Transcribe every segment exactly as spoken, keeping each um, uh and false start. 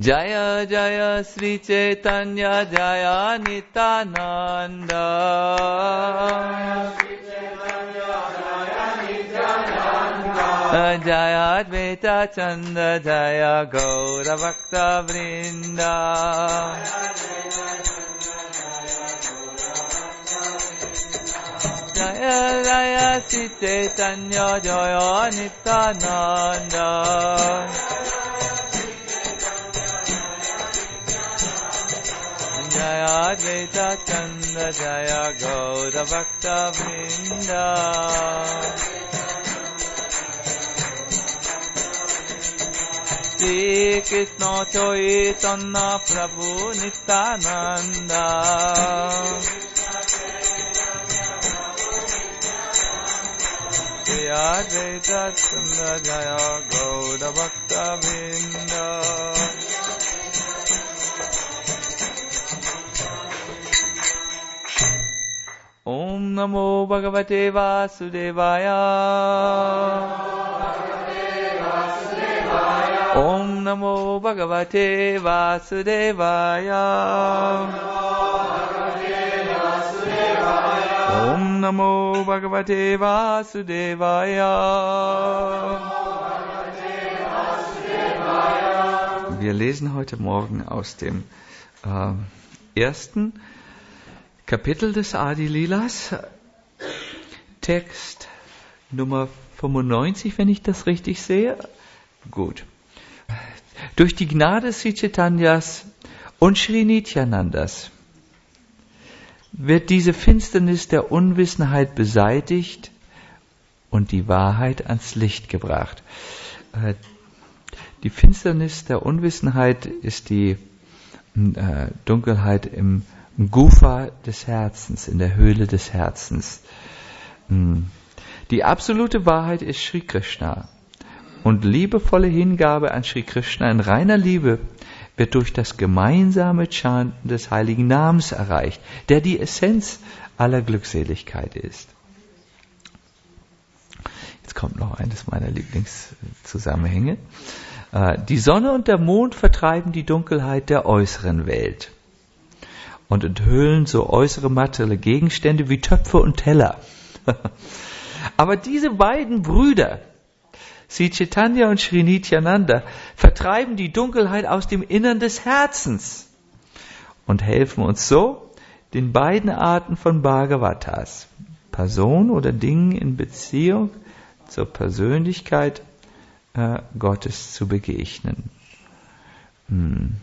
Jaya Jaya Sri Chaitanya Jaya Nityananda. Jaya Advaita Chanda Jaya Gaura Bhakta Vrinda. Jaya Jaya Sri Chaitanya Jaya Nityananda. Jaya Advaita Chanda Jaya Gaura Bhakta Vrinda. Shri Krishna Chaitanya Prabhu Nityananda. Jaya Advaita Chanda Jaya Gaura Bhakta Vrinda. Om Namo Bhagavate Vasudevaya. Om Namo Bhagavate Vasudevaya. Om Namo Bhagavate Vasudevaya. Wir lesen heute Morgen aus dem äh, ersten Kapitel des Adi Lilas, Text Nummer fünfundneunzig, wenn ich das richtig sehe. Gut. Durch die Gnade Sri Chaitanyas und Sri Nityanandas wird diese Finsternis der Unwissenheit beseitigt und die Wahrheit ans Licht gebracht. Die Finsternis der Unwissenheit ist die äh, Dunkelheit im Gufa des Herzens, in der Höhle des Herzens. Die absolute Wahrheit ist Sri Krishna. Und liebevolle Hingabe an Sri Krishna in reiner Liebe wird durch das gemeinsame Chanten des heiligen Namens erreicht, der die Essenz aller Glückseligkeit ist. Jetzt kommt noch eines meiner Lieblingszusammenhänge. Die Sonne und der Mond vertreiben die Dunkelheit der äußeren Welt und enthüllen so äußere materielle Gegenstände wie Töpfe und Teller. Aber diese beiden Brüder, Sri Chaitanya und Sri Nityananda, vertreiben die Dunkelheit aus dem Innern des Herzens und helfen uns so, den beiden Arten von Bhagavatas, Person oder Dingen in Beziehung zur Persönlichkeit äh, Gottes zu begegnen. Hm.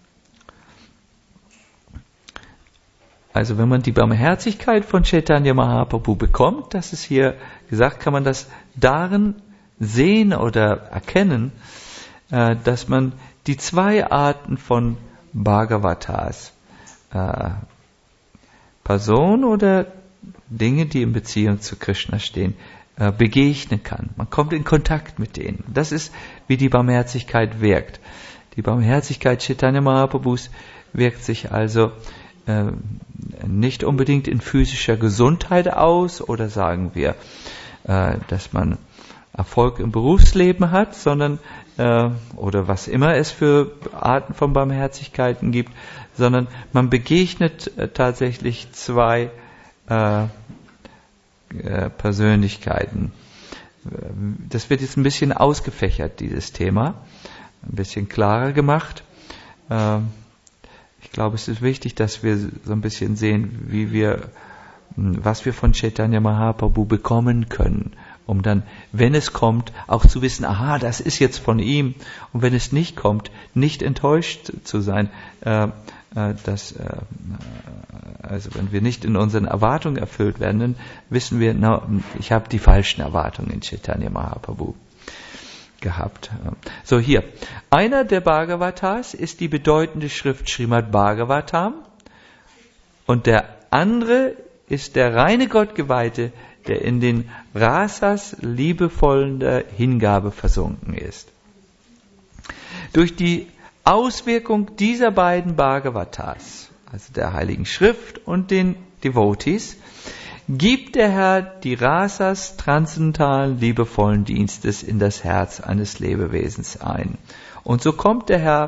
Also wenn man die Barmherzigkeit von Chaitanya Mahaprabhu bekommt, das ist hier gesagt, kann man das darin sehen oder erkennen, äh, dass man die zwei Arten von Bhagavatas, äh, Person oder Dinge, die in Beziehung zu Krishna stehen, äh, begegnen kann. Man kommt in Kontakt mit denen. Das ist, wie die Barmherzigkeit wirkt. Die Barmherzigkeit Chaitanya Mahaprabhus wirkt sich also äh, nicht unbedingt in physischer Gesundheit aus oder sagen wir, äh, dass man Erfolg im Berufsleben hat, sondern äh, oder was immer es für Arten von Barmherzigkeiten gibt, sondern man begegnet äh, tatsächlich zwei äh, äh, Persönlichkeiten. Das wird jetzt ein bisschen ausgefächert, dieses Thema, ein bisschen klarer gemacht. Äh, ich glaube, es ist wichtig, dass wir so ein bisschen sehen, wie wir, was wir von Chaitanya Mahaprabhu bekommen können, um dann, wenn es kommt, auch zu wissen, aha, das ist jetzt von ihm. Und wenn es nicht kommt, nicht enttäuscht zu sein, äh, äh, dass, äh, also wenn wir nicht in unseren Erwartungen erfüllt werden, dann wissen wir, na, ich habe die falschen Erwartungen in Chaitanya Mahaprabhu gehabt. So, hier. Einer der Bhagavatas ist die bedeutende Schrift Srimad Bhagavatam und der andere ist der reine Gottgeweihte, der in den Rasas liebevollen Hingabe versunken ist. Durch die Auswirkung dieser beiden Bhagavatas, also der Heiligen Schrift und den Devotees, gibt der Herr die Rasas transzendentalen liebevollen Dienstes in das Herz eines Lebewesens ein. Und so kommt der Herr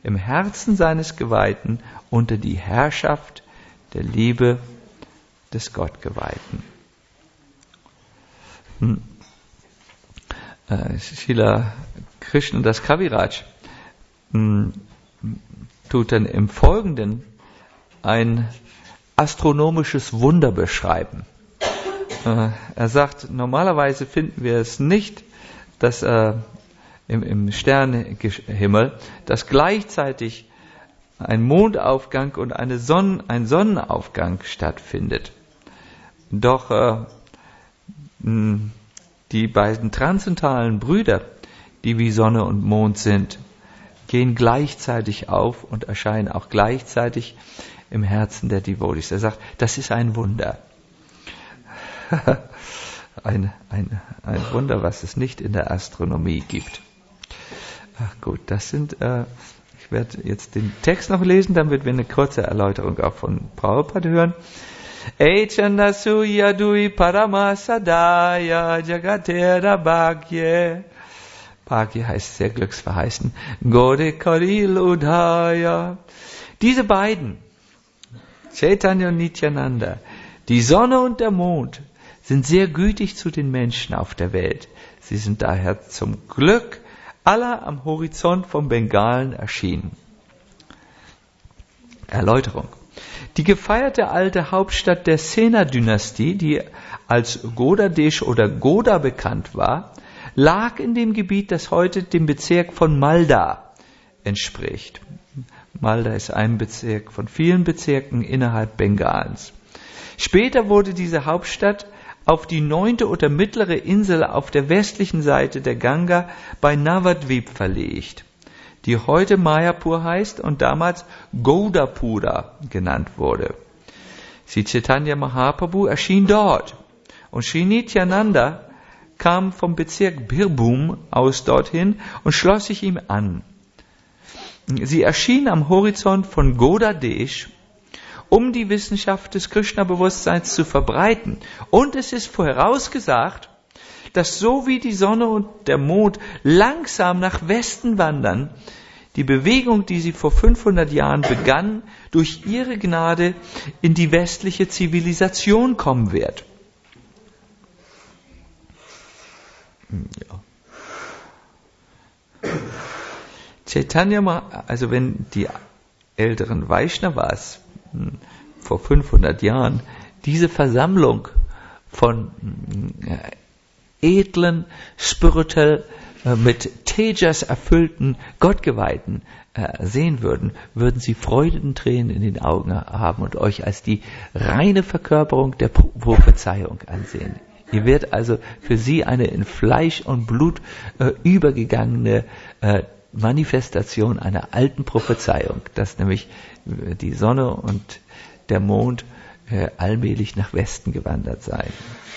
im Herzen seines Geweihten unter die Herrschaft der Liebe des Gottgeweihten. Hm. Äh, Srila Krishnadas Kaviraj hm, tut dann im Folgenden ein astronomisches Wunder beschreiben. Äh, er sagt, normalerweise finden wir es nicht, dass äh, im, im Sternenhimmel, dass gleichzeitig ein Mondaufgang und eine Sonnen, ein Sonnenaufgang stattfindet. Doch äh, die beiden transzendentalen Brüder, die wie Sonne und Mond sind, gehen gleichzeitig auf und erscheinen auch gleichzeitig im Herzen der Devotees. Er sagt, das ist ein Wunder. ein, ein, ein Wunder, was es nicht in der Astronomie gibt. Ach gut, das sind, äh, ich werde jetzt den Text noch lesen, dann wird wir eine kurze Erläuterung auch von Prabhupada hören. Echanasu yadui paramasadaya jagatera bhagye. Bhagye heißt sehr glücksverheißen. Gode karil udhaya. Diese beiden, Chaitanya und Nityananda, die Sonne und der Mond, sind sehr gütig zu den Menschen auf der Welt. Sie sind daher zum Glück aller am Horizont von Bengalen erschienen. Erläuterung. Die gefeierte alte Hauptstadt der Sena-Dynastie, die als Godadesh oder Goda bekannt war, lag in dem Gebiet, das heute dem Bezirk von Malda entspricht. Malda ist ein Bezirk von vielen Bezirken innerhalb Bengalens. Später wurde diese Hauptstadt auf die neunte oder mittlere Insel auf der westlichen Seite der Ganga bei Navadvip verlegt, die heute Mayapur heißt und damals Gaudapura genannt wurde. Sri Chaitanya Mahaprabhu erschien dort und Sri Nityananda kam vom Bezirk Birbhum aus dorthin und schloss sich ihm an. Sie erschien am Horizont von Godadesh, um die Wissenschaft des Krishna-Bewusstseins zu verbreiten. Und es ist vorausgesagt, dass so wie die Sonne und der Mond langsam nach Westen wandern, die Bewegung, die sie vor fünfhundert Jahren begann, durch ihre Gnade in die westliche Zivilisation kommen wird. Ja. Chaitanya, also wenn die älteren Vaishnavas vor fünfhundert Jahren diese Versammlung von edlen, spirituell, mit Tejas erfüllten Gottgeweihten sehen würden, würden sie Freudentränen in den Augen haben und euch als die reine Verkörperung der Prophezeiung ansehen. Ihr werdet also für sie eine in Fleisch und Blut äh, übergegangene äh, Manifestation einer alten Prophezeiung, dass nämlich die Sonne und der Mond äh, allmählich nach Westen gewandert seien.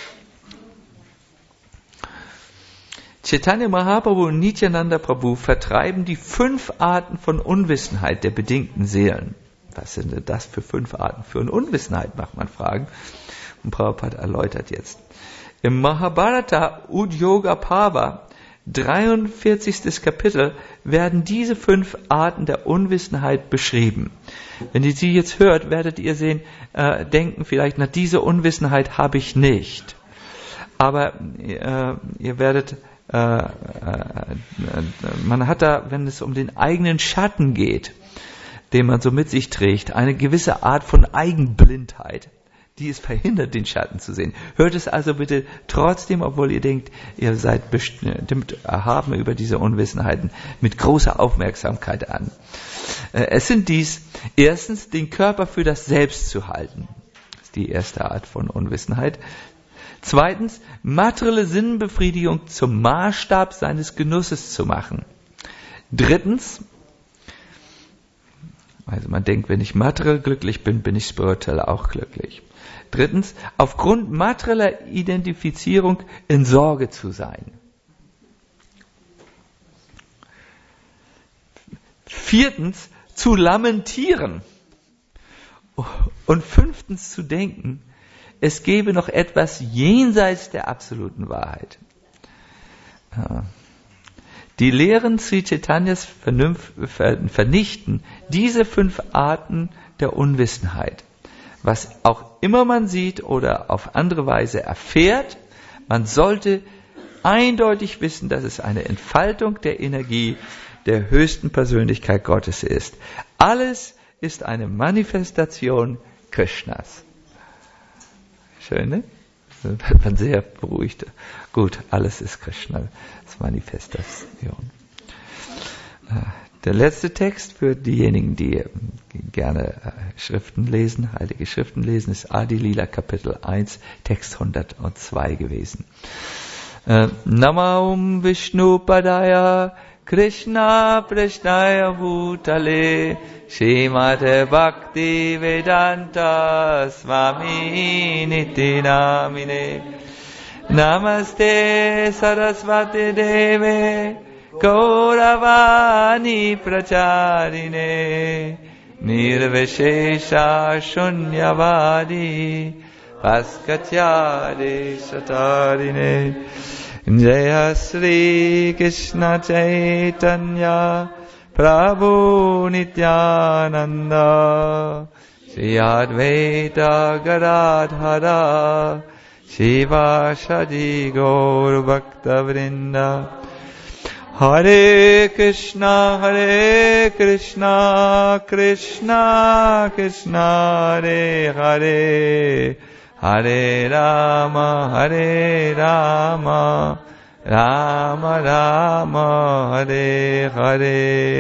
Chaitanya Mahaprabhu und Nityananda Prabhu vertreiben die fünf Arten von Unwissenheit der bedingten Seelen. Was sind denn das für fünf Arten für Unwissenheit, mag man fragen. Und Prabhupada erläutert jetzt. Im Mahabharata Udyoga Parva, dreiundvierzigstes Kapitel, werden diese fünf Arten der Unwissenheit beschrieben. Wenn ihr sie jetzt hört, werdet ihr sehen, äh, denken vielleicht, na, diese Unwissenheit habe ich nicht. Aber äh, ihr werdet, äh, äh, man hat da, wenn es um den eigenen Schatten geht, den man so mit sich trägt, eine gewisse Art von Eigenblindheit, die es verhindert, den Schatten zu sehen. Hört es also bitte trotzdem, obwohl ihr denkt, ihr seid bestimmt erhaben über diese Unwissenheiten, mit großer Aufmerksamkeit an. Es sind dies, erstens, den Körper für das Selbst zu halten. Das ist die erste Art von Unwissenheit. Zweitens, materielle Sinnbefriedigung zum Maßstab seines Genusses zu machen. Drittens, also man denkt, wenn ich materiell glücklich bin, bin ich spirituell auch glücklich. Drittens, aufgrund materieller Identifizierung in Sorge zu sein. Viertens, zu lamentieren. Und fünftens, zu denken, es gäbe noch etwas jenseits der absoluten Wahrheit. Die Lehren Sri Chaitanyas vernichten diese fünf Arten der Unwissenheit. Was auch immer man sieht oder auf andere Weise erfährt, man sollte eindeutig wissen, dass es eine Entfaltung der Energie der höchsten Persönlichkeit Gottes ist. Alles ist eine Manifestation Krishnas. Schön, ne? Man sehr beruhigt. Gut, alles ist Krishna, das Manifestation. Der letzte Text für diejenigen, die gerne Schriften lesen, heilige Schriften lesen, ist Adi Lila Kapitel eins, Text hundertzwei gewesen. Namam Vishnu Padaya Krishna Prishnaya Bhutale Srimate Bhakti Vedanta Swami Niti Namine Namaste Saraswati Deve Gauravani Pracharine Nirvishesha Shunyavadi Paskatyade Satarine Jaya Sri Krishna Chaitanya Prabhu Nityananda Shri Advaita Gadadhara Shiva Shadi Gaur Bhakta Vrinda Hare Krishna Hare Krishna Krishna Krishna Hare Hare Hare Rama Hare Rama Rama Rama Hare Hare.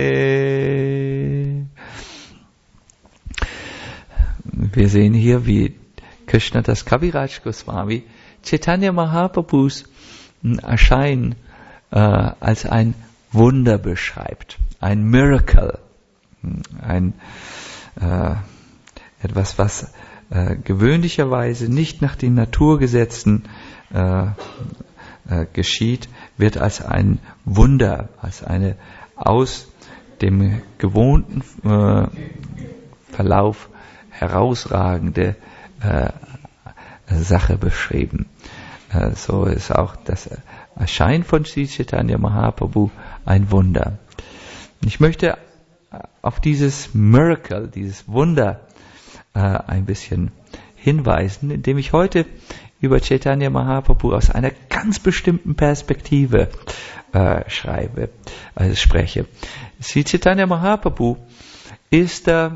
Wir sehen hier, wie Krishna das Kaviraj Goswami Chaitanya Mahaprabhus Erscheinen äh, als ein Wunder beschreibt, ein Miracle, ein äh, etwas, was äh, gewöhnlicherweise nicht nach den Naturgesetzen äh, äh, geschieht, wird als ein Wunder, als eine aus dem gewohnten äh, Verlauf herausragende äh, Sache beschrieben. Äh, so ist auch das Erscheinen von Sri Chaitanya Mahaprabhu ein Wunder. Ich möchte auf dieses Miracle, dieses Wunder äh, ein bisschen hinweisen, indem ich heute über Chaitanya Mahaprabhu aus einer ganz bestimmten Perspektive äh, schreibe, also spreche. Sri Chaitanya Mahaprabhu ist äh,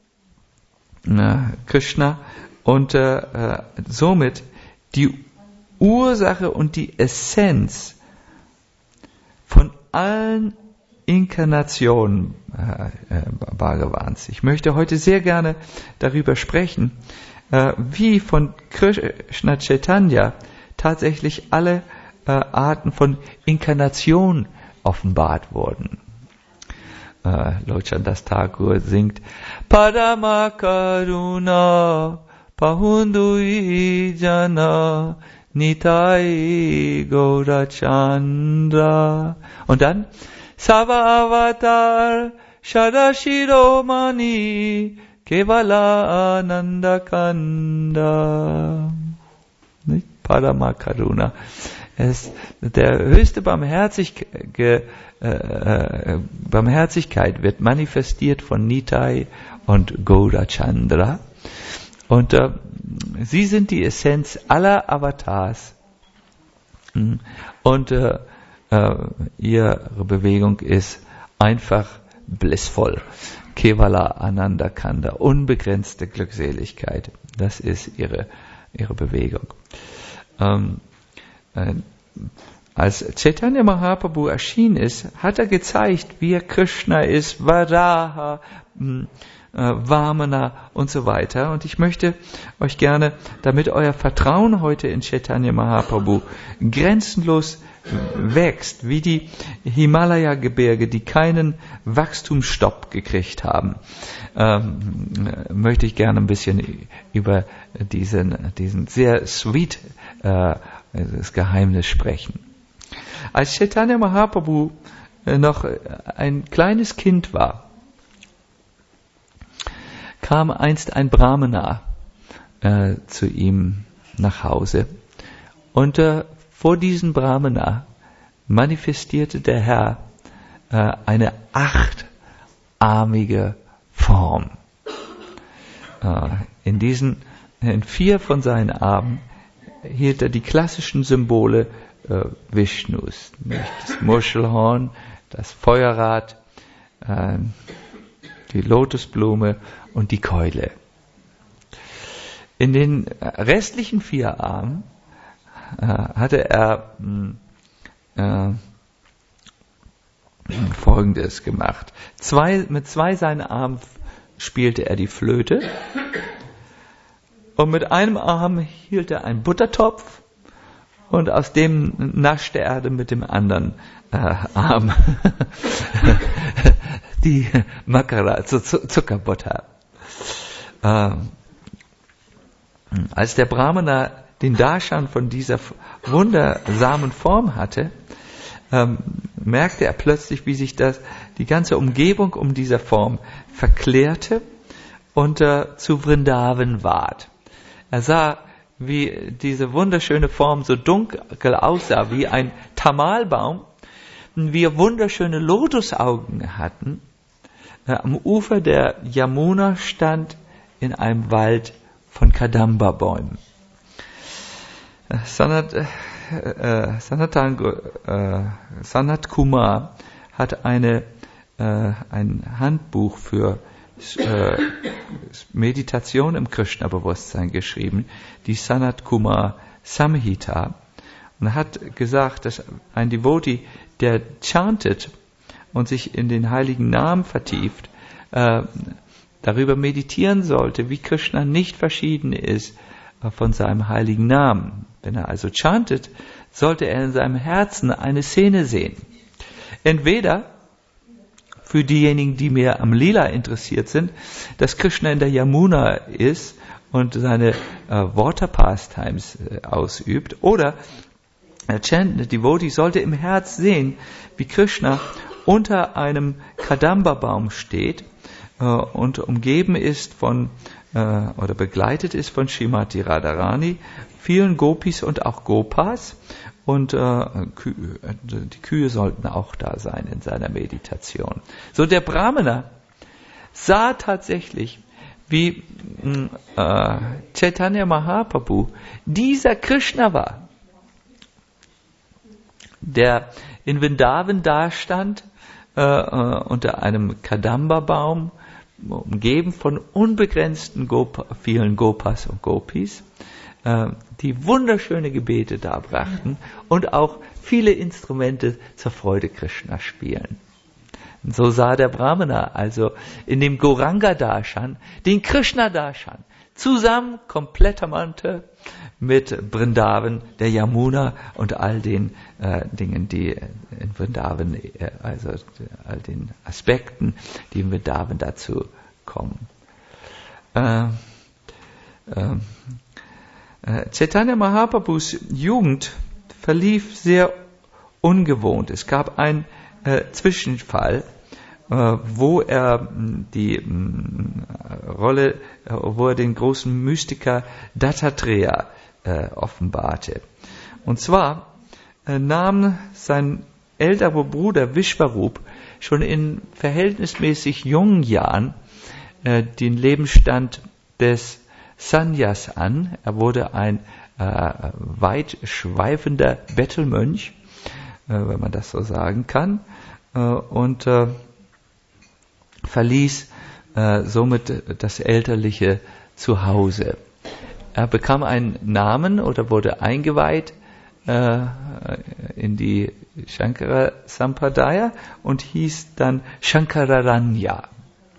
Krishna und äh, somit die Ursache und die Essenz von allen Inkarnationen äh, äh, Bhagavans. Ich möchte heute sehr gerne darüber sprechen, äh, wie von Krishna Chaitanya tatsächlich alle äh, Arten von Inkarnation offenbart wurden. Äh, Lochandas Thakur singt Padama Karuna Pahundui Jana Nitai Gaurachandra. Und dann Sava Avatar Shadashiromani Kevala Ananda Kanda. Padama Karuna. Es, der höchste Barmherzig, äh, äh, Barmherzigkeit wird manifestiert von Nitai und Gaurachandra. Und äh, sie sind die Essenz aller Avatars. Und äh, äh, ihre Bewegung ist einfach blissvoll. Kevala Ananda Kanda, unbegrenzte Glückseligkeit. Das ist ihre, ihre Bewegung. Ähm, äh, als Chaitanya Mahaprabhu erschienen ist, hat er gezeigt, wie er Krishna ist, Varaha, mh, Vamana und so weiter. Und ich möchte euch gerne, damit euer Vertrauen heute in Chaitanya Mahaprabhu grenzenlos wächst, wie die Himalaya-Gebirge, die keinen Wachstumsstopp gekriegt haben, ähm, möchte ich gerne ein bisschen über diesen, diesen sehr sweet äh, das Geheimnis sprechen. Als Chaitanya Mahaprabhu noch ein kleines Kind war, kam einst ein Brahmana äh, zu ihm nach Hause. Und äh, vor diesem Brahmana manifestierte der Herr äh, eine achtarmige Form. Äh, in diesen, in vier von seinen Armen hielt er die klassischen Symbole äh, Vishnus, nicht? Das Muschelhorn, das Feuerrad, äh, die Lotusblume und die Keule. In den restlichen vier Armen äh, hatte er äh, Folgendes gemacht. Zwei, mit zwei seiner Armen spielte er die Flöte und mit einem Arm hielt er einen Buttertopf und aus dem naschte er mit dem anderen äh, Arm die Makara, Zuckerbutter. Äh, als der Brahmana den Darshan von dieser wundersamen Form hatte, ähm, merkte er plötzlich, wie sich das, die ganze Umgebung um dieser Form verklärte und äh, zu Vrindavan ward. Er sah, wie diese wunderschöne Form so dunkel aussah, wie ein Tamalbaum, wir wunderschöne Lotusaugen hatten. Äh, am Ufer der Yamuna stand in einem Wald von Kadamba-Bäumen. Äh, Sanat, äh, Sanatan, äh, Sanat Kumar hat eine, äh, ein Handbuch für äh, Meditation im Krishna-Bewusstsein geschrieben, die Sanat Kumar Samhita, und hat gesagt, dass ein Devotee, der chantet und sich in den heiligen Namen vertieft, äh, darüber meditieren sollte, wie Krishna nicht verschieden ist äh, von seinem heiligen Namen. Wenn er also chantet, sollte er in seinem Herzen eine Szene sehen. Entweder für diejenigen, die mehr am Lila interessiert sind, dass Krishna in der Yamuna ist und seine äh, Water Pastimes äh, ausübt, oder der chantende Devotee sollte im Herz sehen, wie Krishna unter einem Kadamba-Baum steht äh, und umgeben ist von äh, oder begleitet ist von Srimati Radharani, vielen Gopis und auch Gopas, und äh, Kü- die Kühe sollten auch da sein in seiner Meditation. So, der Brahmana sah tatsächlich, wie äh, Chaitanya Mahaprabhu dieser Krishna war, der in Vrindavan dastand, äh, äh, unter einem Kadamba-Baum, umgeben von unbegrenzten Gop- vielen Gopas und Gopis, äh, die wunderschöne Gebete darbrachten und auch viele Instrumente zur Freude Krishna spielen. Und so sah der Brahmana also in dem Gauranga-Darshan den Krishna-Darshan zusammen, kompletter Mante, mit Vrindavan, der Yamuna und all den äh, Dingen, die in Vrindavan, äh, also all den Aspekten, die in Vrindavan dazu kommen. Äh, äh, äh, Chaitanya Mahaprabhus Jugend verlief sehr ungewohnt. Es gab einen äh, Zwischenfall, äh, wo er die äh, Rolle, äh, wo er den großen Mystiker Dattatreya Äh, offenbarte. Und zwar äh, nahm sein älterer Bruder Vishwarup schon in verhältnismäßig jungen Jahren äh, den Lebensstand des Sannyas an. Er wurde ein äh, weitschweifender Bettelmönch, äh, wenn man das so sagen kann, äh, und äh, verließ äh, somit das elterliche Zuhause. Er bekam einen Namen oder wurde eingeweiht äh, in die Shankara Sampradaya und hieß dann Shankararanya.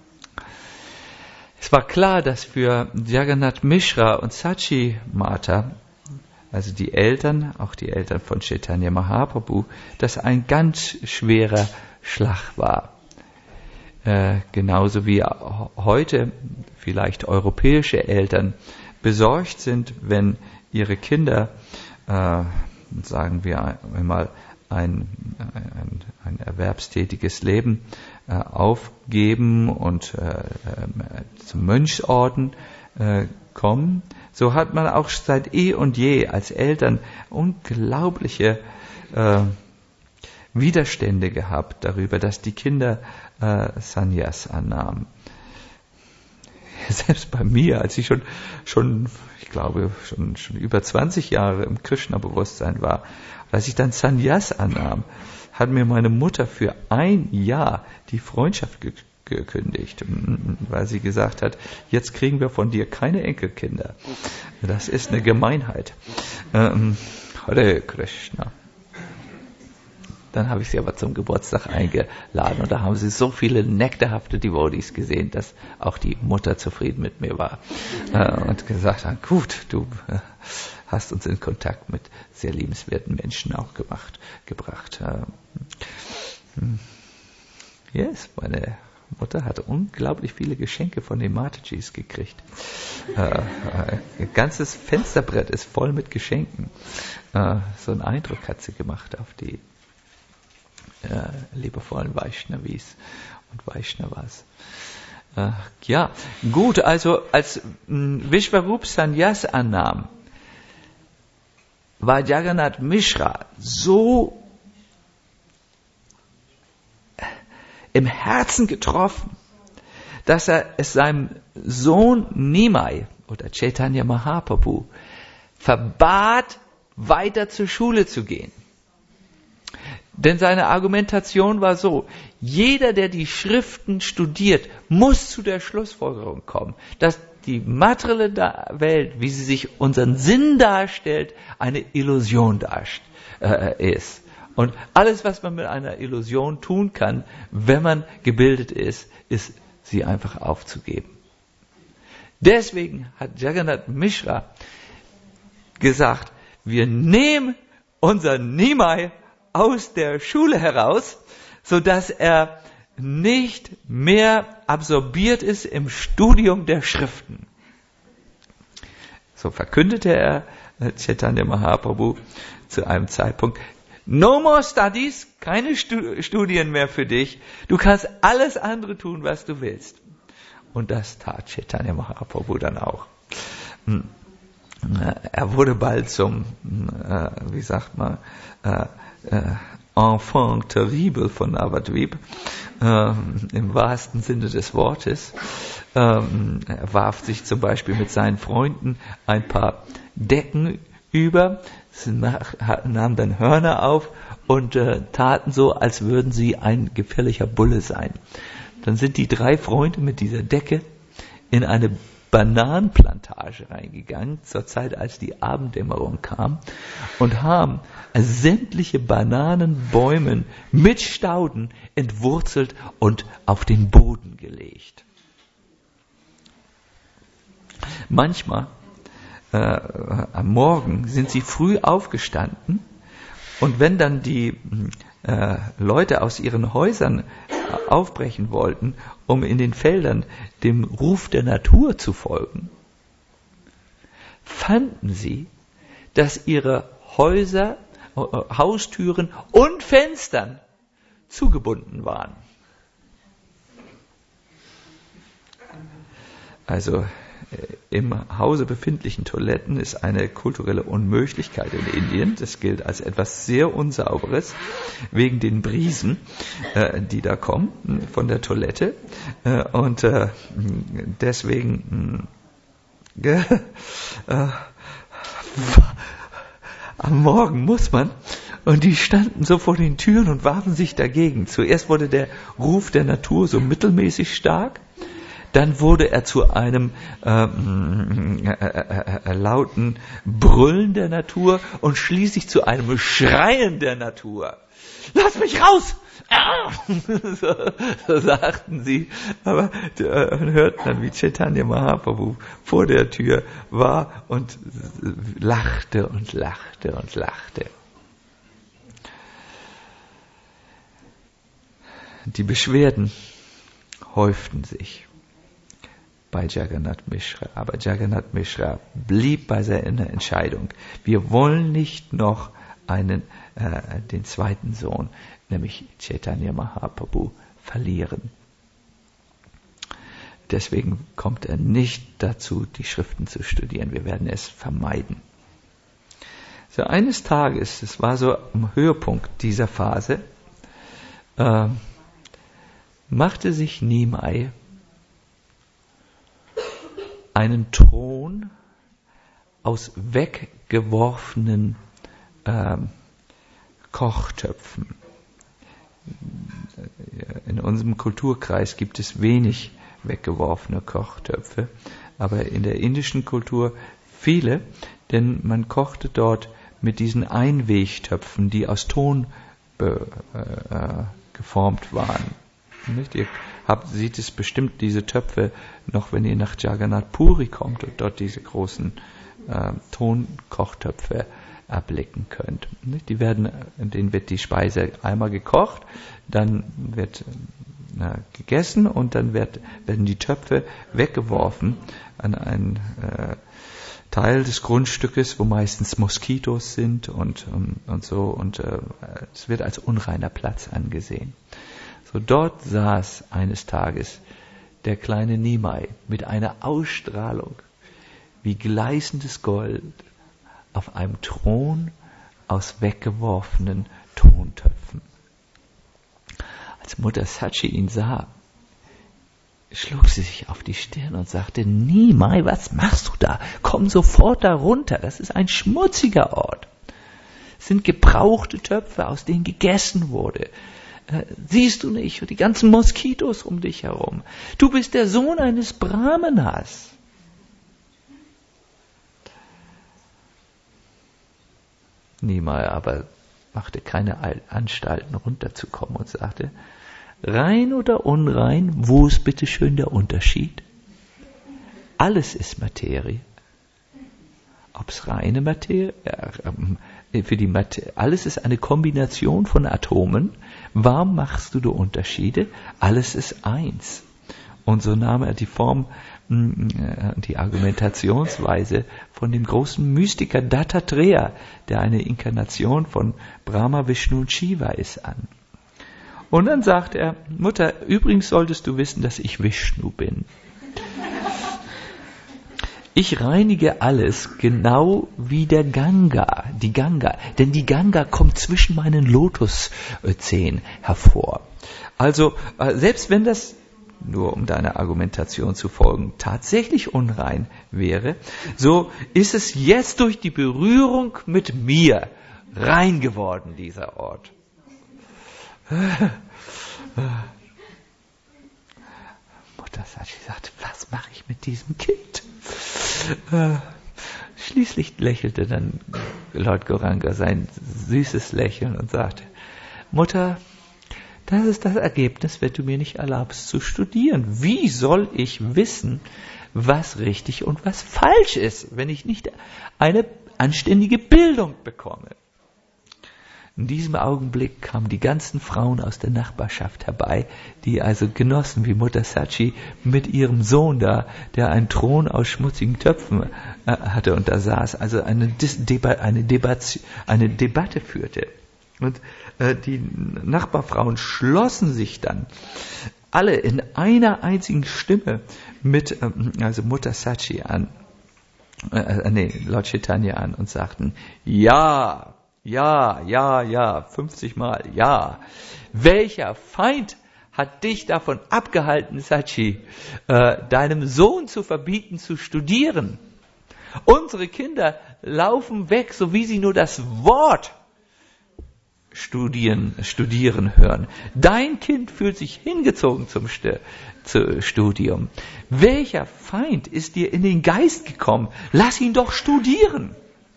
Es war klar, dass für Jagannath Mishra und Sachi Mata, also die Eltern, auch die Eltern von Chaitanya Mahaprabhu, das ein ganz schwerer Schlag war. Äh, genauso wie heute vielleicht europäische Eltern besorgt sind, wenn ihre Kinder, äh, sagen wir einmal, ein, ein, ein erwerbstätiges Leben äh, aufgeben und äh, äh, zum Mönchsorden äh, kommen. So hat man auch seit eh und je als Eltern unglaubliche äh, Widerstände gehabt darüber, dass die Kinder äh, Sannyas annahmen. Selbst bei mir, als ich schon, schon ich glaube, schon, schon über zwanzig Jahre im Krishna-Bewusstsein war, als ich dann Sannyas annahm, hat mir meine Mutter für ein Jahr die Freundschaft ge- gekündigt, weil sie gesagt hat, jetzt kriegen wir von dir keine Enkelkinder. Das ist eine Gemeinheit. Ähm, Hare Krishna. Dann habe ich sie aber zum Geburtstag eingeladen und da haben sie so viele nektarhafte Devotees gesehen, dass auch die Mutter zufrieden mit mir war äh, und gesagt hat, gut, du äh, hast uns in Kontakt mit sehr liebenswerten Menschen auch gemacht, gebracht. Äh, yes, meine Mutter hatte unglaublich viele Geschenke von den Matajis gekriegt. Äh, ein ganzes Fensterbrett ist voll mit Geschenken. Äh, so einen Eindruck hat sie gemacht auf die Äh, liebevollen Vaishnavis und Vaishnavas. Äh, ja, gut, also als mh, Vishwarup Sannyas annahm, war Jagannath Mishra so im Herzen getroffen, dass er es seinem Sohn Nimai oder Chaitanya Mahaprabhu verbat, weiter zur Schule zu gehen. Denn seine Argumentation war so, jeder, der die Schriften studiert, muss zu der Schlussfolgerung kommen, dass die materielle Welt, wie sie sich unseren Sinn darstellt, eine Illusion darstellt, äh, ist. Und alles, was man mit einer Illusion tun kann, wenn man gebildet ist, ist, sie einfach aufzugeben. Deswegen hat Jagannath Mishra gesagt, wir nehmen unser Nimai aus der Schule heraus, so dass er nicht mehr absorbiert ist im Studium der Schriften. So verkündete er Chaitanya Mahaprabhu zu einem Zeitpunkt, no more studies, keine Studien mehr für dich, du kannst alles andere tun, was du willst. Und das tat Chaitanya Mahaprabhu dann auch. Er wurde bald zum, wie sagt man, Äh, Enfant terrible von Navadvip, äh, im wahrsten Sinne des Wortes. Ähm, er warf sich zum Beispiel mit seinen Freunden ein paar Decken über, nahmen dann Hörner auf und äh, taten so, als würden sie ein gefährlicher Bulle sein. Dann sind die drei Freunde mit dieser Decke in eine Bananenplantage reingegangen, zur Zeit, als die Abenddämmerung kam, und haben sämtliche Bananenbäume mit Stauden entwurzelt und auf den Boden gelegt. Manchmal äh, am Morgen sind sie früh aufgestanden und wenn dann die äh, Leute aus ihren Häusern aufbrechen wollten, um in den Feldern dem Ruf der Natur zu folgen, fanden sie, dass ihre Häuser, äh, Haustüren und Fenstern zugebunden waren. Also im Hause befindlichen Toiletten ist eine kulturelle Unmöglichkeit in Indien. Das gilt als etwas sehr Unsauberes, wegen den Brisen, äh, die da kommen von der Toilette. Äh, und äh, deswegen äh, äh, am Morgen muss man, und die standen so vor den Türen und warfen sich dagegen. Zuerst wurde der Ruf der Natur so mittelmäßig stark, dann wurde er zu einem ähm, äh, äh, äh, lauten Brüllen der Natur und schließlich zu einem Schreien der Natur. Lass mich raus! Ah! so, so sagten sie, aber äh, hörten dann, wie Chaitanya Mahaprabhu vor der Tür war und lachte und lachte und lachte. Die Beschwerden häuften sich bei Jagannath Mishra. Aber Jagannath Mishra blieb bei seiner Entscheidung. Wir wollen nicht noch einen, äh, den zweiten Sohn, nämlich Chaitanya Mahaprabhu, verlieren. Deswegen kommt er nicht dazu, die Schriften zu studieren. Wir werden es vermeiden. So eines Tages, es war so am Höhepunkt dieser Phase, äh, machte sich Nimai einen Thron aus weggeworfenen äh, Kochtöpfen. In unserem Kulturkreis gibt es wenig weggeworfene Kochtöpfe, aber in der indischen Kultur viele, denn man kochte dort mit diesen Einwegtöpfen, die aus Ton be, äh, geformt waren. Nicht? Ihr habt, seht es bestimmt diese Töpfe noch, wenn ihr nach Jagannath Puri kommt und dort diese großen äh, Tonkochtöpfe erblicken könnt. Nicht? Die werden, in denen wird die Speise einmal gekocht, dann wird äh, gegessen und dann wird, werden die Töpfe weggeworfen an einen äh, Teil des Grundstückes, wo meistens Moskitos sind und, und, und so, und äh, es wird als unreiner Platz angesehen. So, dort saß eines Tages der kleine Nimai mit einer Ausstrahlung wie gleißendes Gold auf einem Thron aus weggeworfenen Tontöpfen. Als Mutter Sachi ihn sah, schlug sie sich auf die Stirn und sagte: Nimai, was machst du da? Komm sofort da runter, das ist ein schmutziger Ort. Es sind gebrauchte Töpfe, aus denen gegessen wurde. Äh, siehst du nicht? Und die ganzen Moskitos um dich herum. Du bist der Sohn eines Brahmanas. Nimai aber machte keine Anstalten runterzukommen und sagte: Rein oder unrein, wo ist bitte schön der Unterschied? Alles ist Materie. Ob es reine Materie, äh, für die Materie, alles ist eine Kombination von Atomen. Warum machst du da Unterschiede? Alles ist eins. Und so nahm er die Form, die Argumentationsweise von dem großen Mystiker Dattatreya, der eine Inkarnation von Brahma, Vishnu und Shiva ist, an. Und dann sagt er: Mutter, übrigens solltest du wissen, dass ich Vishnu bin. Ich reinige alles genau wie der Ganga, die Ganga, denn die Ganga kommt zwischen meinen Lotuszehen hervor. Also, selbst wenn das, nur um deiner Argumentation zu folgen, tatsächlich unrein wäre, so ist es jetzt durch die Berührung mit mir rein geworden, dieser Ort. Mutter Sachi sagte: Was mache ich mit diesem Kind? Schließlich lächelte dann Lord Gauranga sein süßes Lächeln und sagte: Mutter, das ist das Ergebnis, wenn du mir nicht erlaubst zu studieren. Wie soll ich wissen, was richtig und was falsch ist, wenn ich nicht eine anständige Bildung bekomme? In diesem Augenblick kamen die ganzen Frauen aus der Nachbarschaft herbei, die also genossen wie Mutter Sachi mit ihrem Sohn da, der einen Thron aus schmutzigen Töpfen äh, hatte und da saß, also eine, Dis- Deba- eine, Debat- eine Debatte führte. Und äh, die Nachbarfrauen schlossen sich dann alle in einer einzigen Stimme mit ähm, also Mutter Sachi an, äh, nee, Lord Chaitanya an und sagten: Ja, ja, ja, ja, fünfzig Mal, ja. Welcher Feind hat dich davon abgehalten, Sachi, äh, deinem Sohn zu verbieten, zu studieren? Unsere Kinder laufen weg, so wie sie nur das Wort studieren, studieren hören. Dein Kind fühlt sich hingezogen zum St- zu Studium. Welcher Feind ist dir in den Geist gekommen? Lass ihn doch studieren.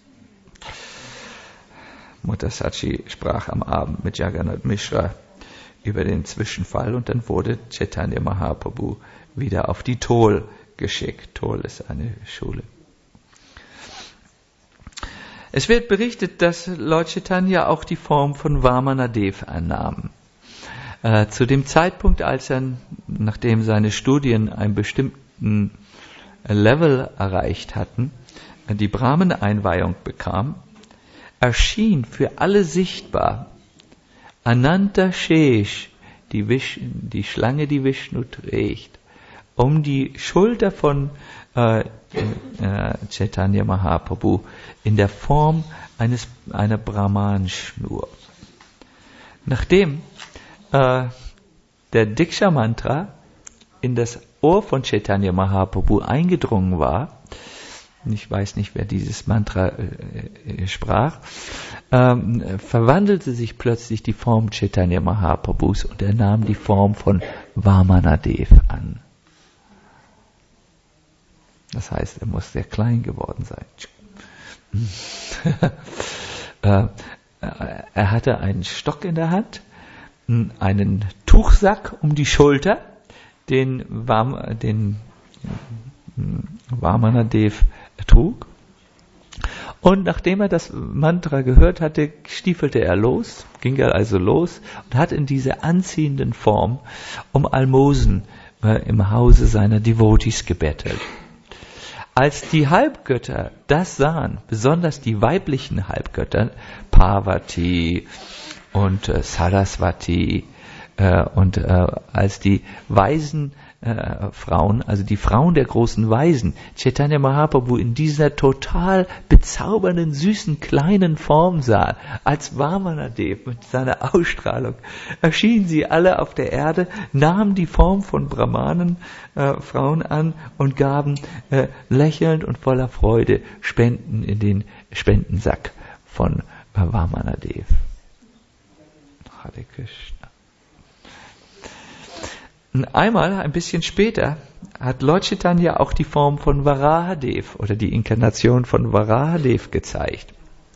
Mutter Sachi sprach am Abend mit Jagannath Mishra über den Zwischenfall und dann wurde Chaitanya Mahaprabhu wieder auf die Tol geschickt. Tol ist eine Schule. Es wird berichtet, dass Lord Chaitanya auch die Form von Vamanadev annahm. Äh, zu dem Zeitpunkt, als er, nachdem seine Studien einen bestimmten Level erreicht hatten, die Brahman-Einweihung bekam, erschien für alle sichtbar Ananta Shesh, die, Vish, die Schlange, die Vishnu trägt, um die Schulter von äh, äh, Chaitanya Mahaprabhu in der Form eines einer Brahman-Schnur. Nachdem äh, der Diksha-Mantra in das Ohr von Chaitanya Mahaprabhu eingedrungen war, ich weiß nicht, wer dieses Mantra äh, sprach, ähm, verwandelte sich plötzlich die Form Chaitanya Mahaprabhus und er nahm die Form von Vamanadev an. Das heißt, er muss sehr klein geworden sein. äh, er hatte einen Stock in der Hand, einen Tuchsack um die Schulter, den, Vam, den Vamanadev trug. Und nachdem er das Mantra gehört hatte, stiefelte er los, ging er also los und hat in dieser anziehenden Form um Almosen äh, im Hause seiner Devotees gebettelt. Als die Halbgötter das sahen, besonders die weiblichen Halbgötter, Parvati und äh, Saraswati, äh, und äh, als die weisen Äh, Frauen, also die Frauen der großen Weisen, Chaitanya Mahaprabhu in dieser total bezaubernden, süßen, kleinen Form sah, als Vamanadev mit seiner Ausstrahlung, erschienen sie alle auf der Erde, nahmen die Form von Brahmanen, äh, Frauen an und gaben äh, lächelnd und voller Freude Spenden in den Spendensack von äh, Vamanadev. Hare Krishna. Einmal, ein bisschen später, hat Lord Chaitanya auch die Form von Varahadev oder die Inkarnation von Varahadev gezeigt.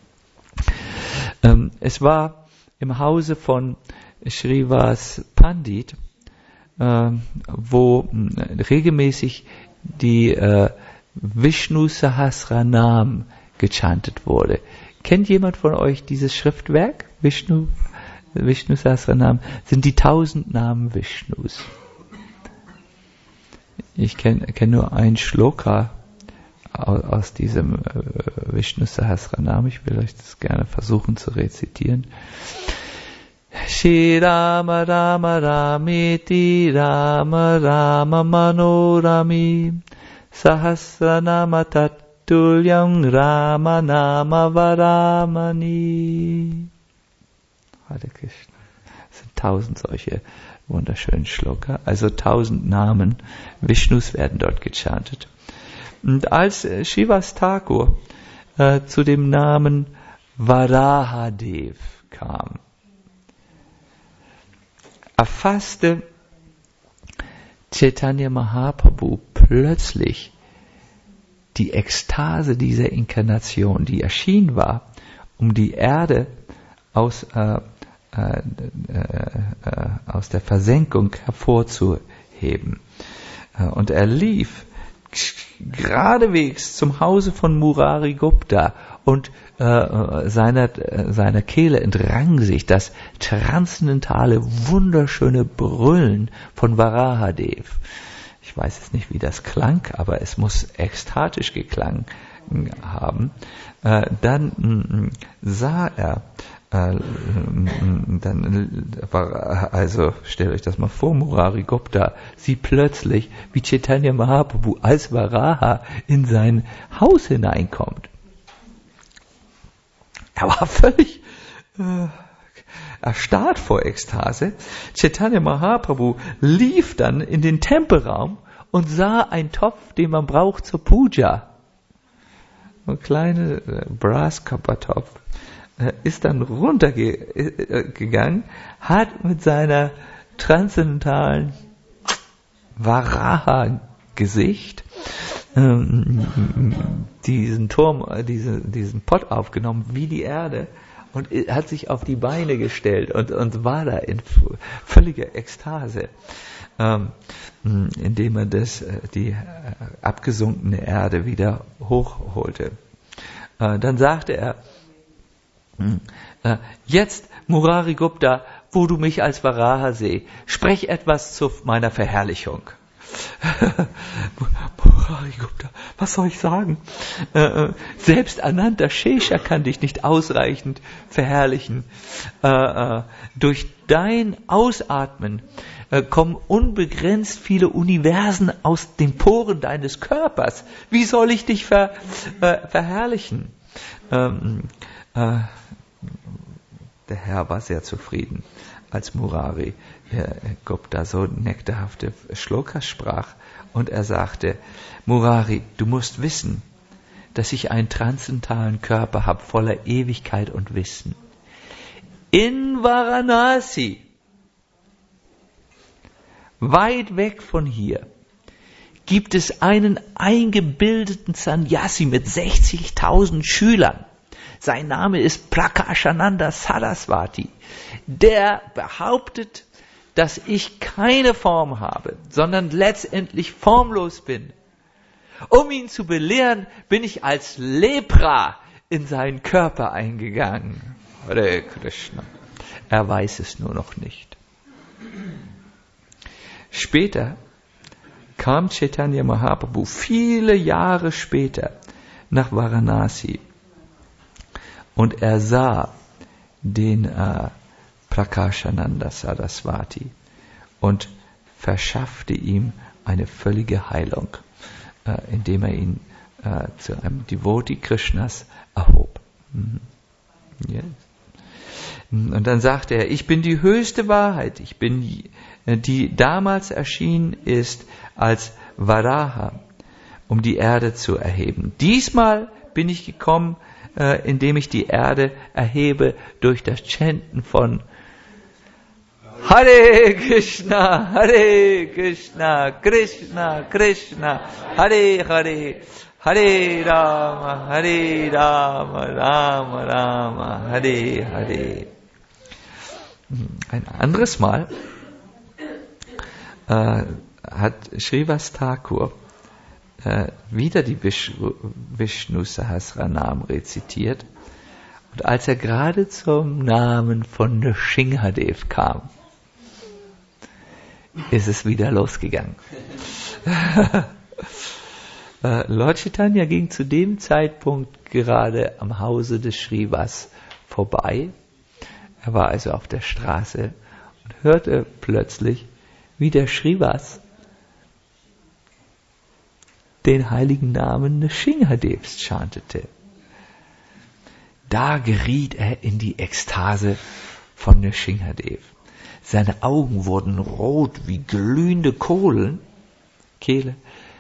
Ähm, es war im Hause von Srivas Pandit, äh, wo äh, regelmäßig die äh, Vishnu Sahasranam gechantet wurde. Kennt jemand von euch dieses Schriftwerk? Vishnu, Vishnu Sahasranam sind die tausend Namen Vishnus. Ich kenne kenn nur ein Shloka aus, aus diesem äh, Vishnu Sahasranam. Ich will euch das gerne versuchen zu rezitieren. Shri Rama Rama Rameti Rama Rama Manorami Sahasranama Tattulyam Rama Nama Varamani. Hare Krishna. Es sind tausend solche wunderschönen Shloka, also tausend Namen Vishnus werden dort gechantet. Und als äh, Shivas Thakur äh, zu dem Namen Varahadev kam, erfasste Chaitanya Mahaprabhu plötzlich die Ekstase dieser Inkarnation, die erschienen war, um die Erde aus äh, Äh, äh, aus der Versenkung hervorzuheben. Äh, und er lief geradewegs zum Hause von Murari Gupta und äh, seiner, seiner Kehle entrang sich das transzendentale, wunderschöne Brüllen von Varahadev. Ich weiß jetzt nicht, wie das klang, aber es muss ekstatisch geklangen haben. Äh, dann mh, sah er dann war, also stellt euch das mal vor, Murari Gupta sieht plötzlich, wie Chaitanya Mahaprabhu als Varaha in sein Haus hineinkommt. Er war völlig äh, erstarrt vor Ekstase. Chaitanya Mahaprabhu lief dann in den Tempelraum und sah einen Topf, den man braucht zur Puja. Ein kleiner äh, Brass-Koppertopf. Ist dann runtergegangen, hat mit seiner transzendentalen Varaha-Gesicht ähm, diesen Turm, diese, diesen Pott aufgenommen wie die Erde und hat sich auf die Beine gestellt und, und war da in völliger Ekstase, ähm, indem er das, die abgesunkene Erde wieder hochholte. Äh, dann sagte er, jetzt, Murari Gupta, wo du mich als Varaha seh, sprech etwas zu meiner Verherrlichung. Murari Gupta, was soll ich sagen? Äh, selbst Ananta Shesha kann dich nicht ausreichend verherrlichen. Äh, äh, durch dein Ausatmen äh, kommen unbegrenzt viele Universen aus den Poren deines Körpers. Wie soll ich dich ver, äh, verherrlichen? Ähm, äh, Der Herr war sehr zufrieden. als Murari äh, Gupta so nektarhafte Shlokas sprach. Und er sagte, Murari, du musst wissen, dass ich einen transzendentalen Körper habe, voller Ewigkeit und Wissen. In Varanasi, weit weg von hier, gibt es einen eingebildeten Sannyasi mit sechzigtausend Schülern. Sein Name ist Prakashananda Saraswati. Der behauptet, dass ich keine Form habe, sondern letztendlich formlos bin. Um ihn zu belehren, bin ich als Lepra in seinen Körper eingegangen. Hare Krishna. Er weiß es nur noch nicht. Später kam Chaitanya Mahaprabhu viele Jahre später nach Varanasi und er sah den äh, Prakashananda Saraswati und verschaffte ihm eine völlige Heilung, äh, indem er ihn äh, zu einem Devotee Krishnas erhob. Mhm. Yes. Und dann sagte er, ich bin die höchste Wahrheit, ich bin die, die damals erschienen ist als Varaha, um die Erde zu erheben. Diesmal bin ich gekommen, äh, indem ich die Erde erhebe durch das Chanten von Hare Krishna, Hare Krishna, Krishna Krishna, Hare Hare, Hare Rama, Hare Rama, Rama Rama, Hare Hare. Ein anderes Mal äh, hat Srivas Thakur äh, wieder die Vishnu, Vishnu Sahasranam rezitiert. Und als er gerade zum Namen von Nrsimhadev kam, ist es wieder losgegangen. äh, Lord Chaitanya ging zu dem Zeitpunkt gerade am Hause des Srivas vorbei. Er war also auf der Straße und hörte plötzlich, wie der Srivas den heiligen Namen Nrsimhadevs chantete. Da geriet er in die Ekstase von Nrsimhadev. Seine Augen wurden rot wie glühende Kohlen. Kehle.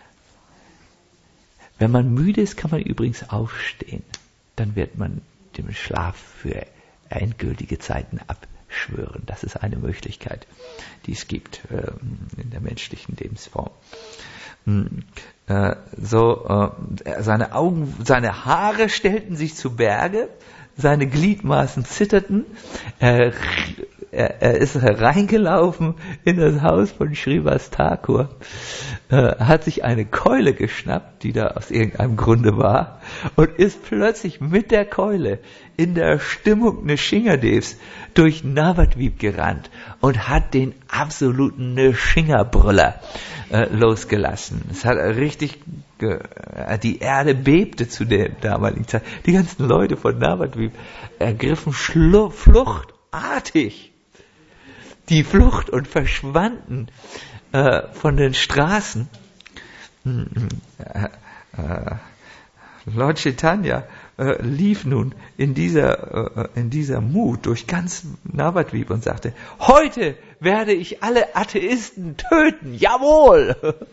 Wenn man müde ist, kann man übrigens aufstehen. Dann wird man dem Schlaf für endgültige Zeiten abschwören. Das ist eine Möglichkeit, die es gibt äh, in der menschlichen Lebensform. Äh, so, äh, seine Augen, seine Haare stellten sich zu Berge, seine Gliedmaßen zitterten. Äh, er, er ist hereingelaufen in das Haus von Srivas Thakur, äh, hat sich eine Keule geschnappt, die da aus irgendeinem Grunde war, und ist plötzlich mit der Keule in der Stimmung Nrsimhadevs durch Navadvip gerannt und hat den absoluten Nrsimha-Brüller äh, losgelassen. Es hat richtig, ge- die Erde bebte zu der damaligen Zeit. Die ganzen Leute von Navadvip ergriffen Schlu- fluchtartig die Flucht und verschwanden äh, von den Straßen. Äh, äh, Lord Chaitanya äh, lief nun in dieser, äh, in dieser Mut durch ganz Navadvip und sagte, heute werde ich alle Atheisten töten, jawohl!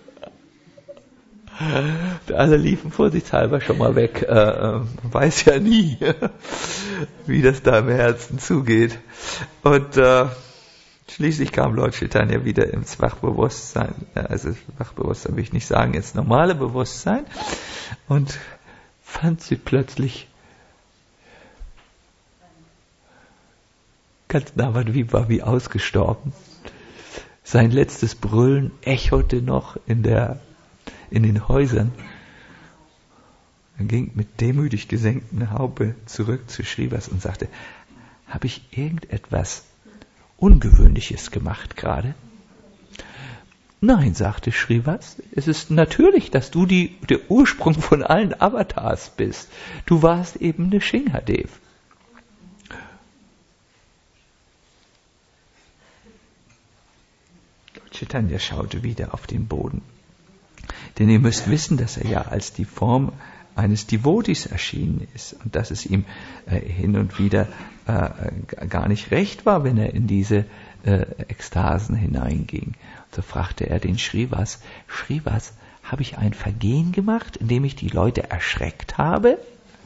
Alle liefen vorsichtshalber schon mal weg, äh, äh, weiß ja nie, wie das da im Herzen zugeht. Und äh, schließlich kam Lord Chaitanya wieder ins Wachbewusstsein, also Wachbewusstsein will ich nicht sagen, ins normale Bewusstsein, und fand sie plötzlich ganz Navadvip war wie ausgestorben. Sein letztes Brüllen echote noch in der in den Häusern. Er ging mit demütig gesenkten Haupt zurück zu Srivas und sagte, habe ich irgendetwas Ungewöhnliches gemacht gerade? Nein, sagte Srivas, es ist natürlich, dass du die, der Ursprung von allen Avatars bist. Du warst eben Nrsimhadev. Chaitanya schaute wieder auf den Boden. Denn ihr müsst wissen, dass er ja als die Form eines Devotis erschienen ist und dass es ihm äh, hin und wieder äh, gar nicht recht war, wenn er in diese äh, Ekstasen hineinging. So fragte er den Shrivas, Shrivas, habe ich ein Vergehen gemacht, indem ich die Leute erschreckt habe?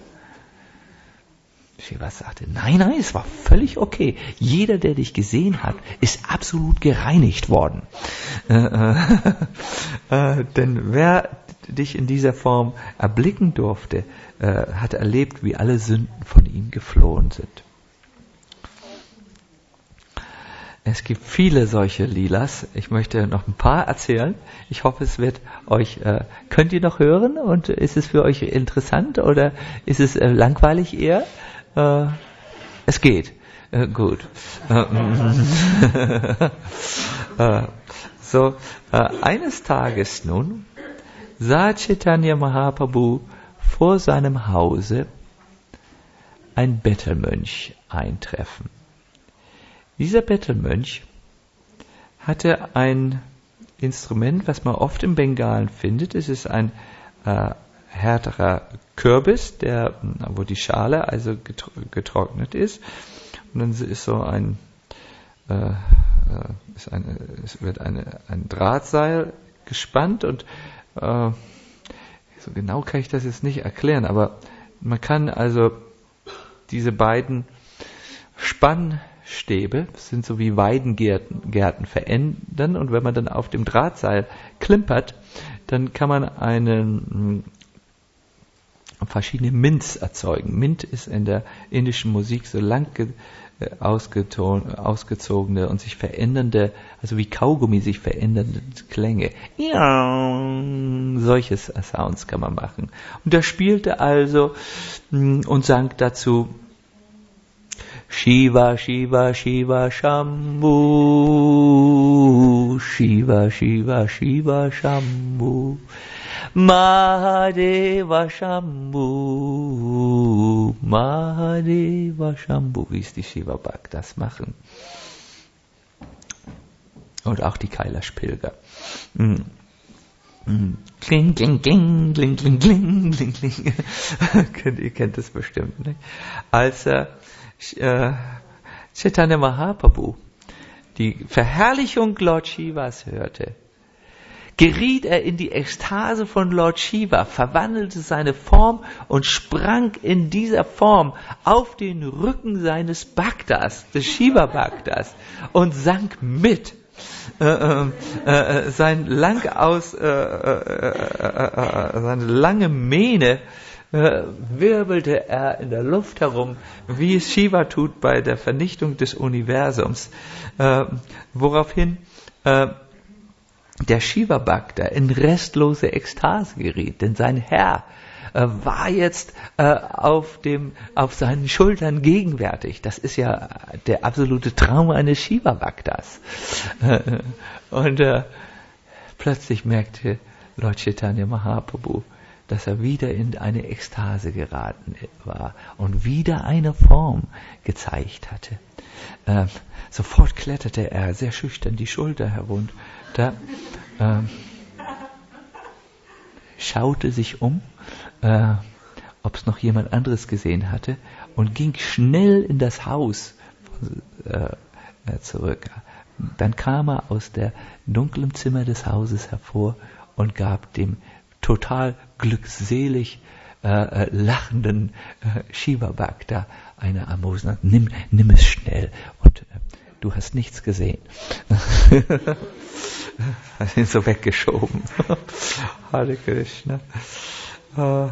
Shrivas sagte, nein, nein, es war völlig okay. Jeder, der dich gesehen hat, ist absolut gereinigt worden. Äh, äh, äh, denn wer dich in dieser Form erblicken durfte, äh, hat erlebt, wie alle Sünden von ihm geflohen sind. Es gibt viele solche Lilas. Ich möchte noch ein paar erzählen. Ich hoffe, es wird euch, äh, könnt ihr noch hören und ist es für euch interessant oder ist es äh, langweilig eher? Äh, es geht. Äh, gut. äh, so, äh, eines Tages nun sah Chaitanya Mahaprabhu vor seinem Hause ein Bettelmönch eintreffen. Dieser Bettelmönch hatte ein Instrument, was man oft im Bengalen findet. Es ist ein äh, härterer Kürbis, der, wo die Schale also getrocknet ist. Und dann ist so ein, äh, ist eine, es wird eine, ein Drahtseil gespannt und äh, so genau kann ich das jetzt nicht erklären, aber man kann also diese beiden Spannstäbe, das sind so wie Weidengärten Gärten, verändern und wenn man dann auf dem Drahtseil klimpert, dann kann man einen verschiedene Mints erzeugen. Mint ist in der indischen Musik so lang ge, äh, ausgeton, ausgezogene und sich verändernde, also wie Kaugummi sich verändernde Klänge. Ja, solches Sounds kann man machen. Und er spielte also mh, und sang dazu Shiva, Shiva, Shiva, Shambhu, Shiva, Shiva, Shiva, Shambhu, Mahadeva Shambhu, Mahadeva Shambhu, wie es die Shiva Bhaktas machen. Und auch die Kailash-Pilger. Mm. Mm. Kling, kling, kling, kling, kling, kling, kling, kling. Ihr kennt das bestimmt, nicht? Als äh, äh, Chaitanya Mahaprabhu die Verherrlichung Lord Shivas hörte, geriet er in die Ekstase von Lord Shiva, verwandelte seine Form und sprang in dieser Form auf den Rücken seines Bhaktas, des Shiva-Bhaktas, und sang mit. Äh, äh, äh, sein lang aus, äh, äh, äh, seine lange Mähne äh, wirbelte er in der Luft herum, wie es Shiva tut bei der Vernichtung des Universums, äh, woraufhin äh, der Shiva-Bhakta in restlose Ekstase geriet, denn sein Herr äh, war jetzt äh, auf dem, auf seinen Schultern gegenwärtig. Das ist ja der absolute Traum eines Shiva-Bhaktas. Äh, und äh, plötzlich merkte Lord Chaitanya Mahaprabhu, dass er wieder in eine Ekstase geraten war und wieder eine Form gezeigt hatte. Äh, sofort kletterte er sehr schüchtern die Schulter herunter, äh, schaute sich um, äh, ob es noch jemand anderes gesehen hatte und ging schnell in das Haus äh, zurück. Dann kam er aus der dunklen Zimmer des Hauses hervor und gab dem total glückselig äh, lachenden äh, Shiva Bhakta eine Almosen. Nimm, nimm es schnell und äh, du hast nichts gesehen. Hat ihn so weggeschoben. Hare Krishna. Uh,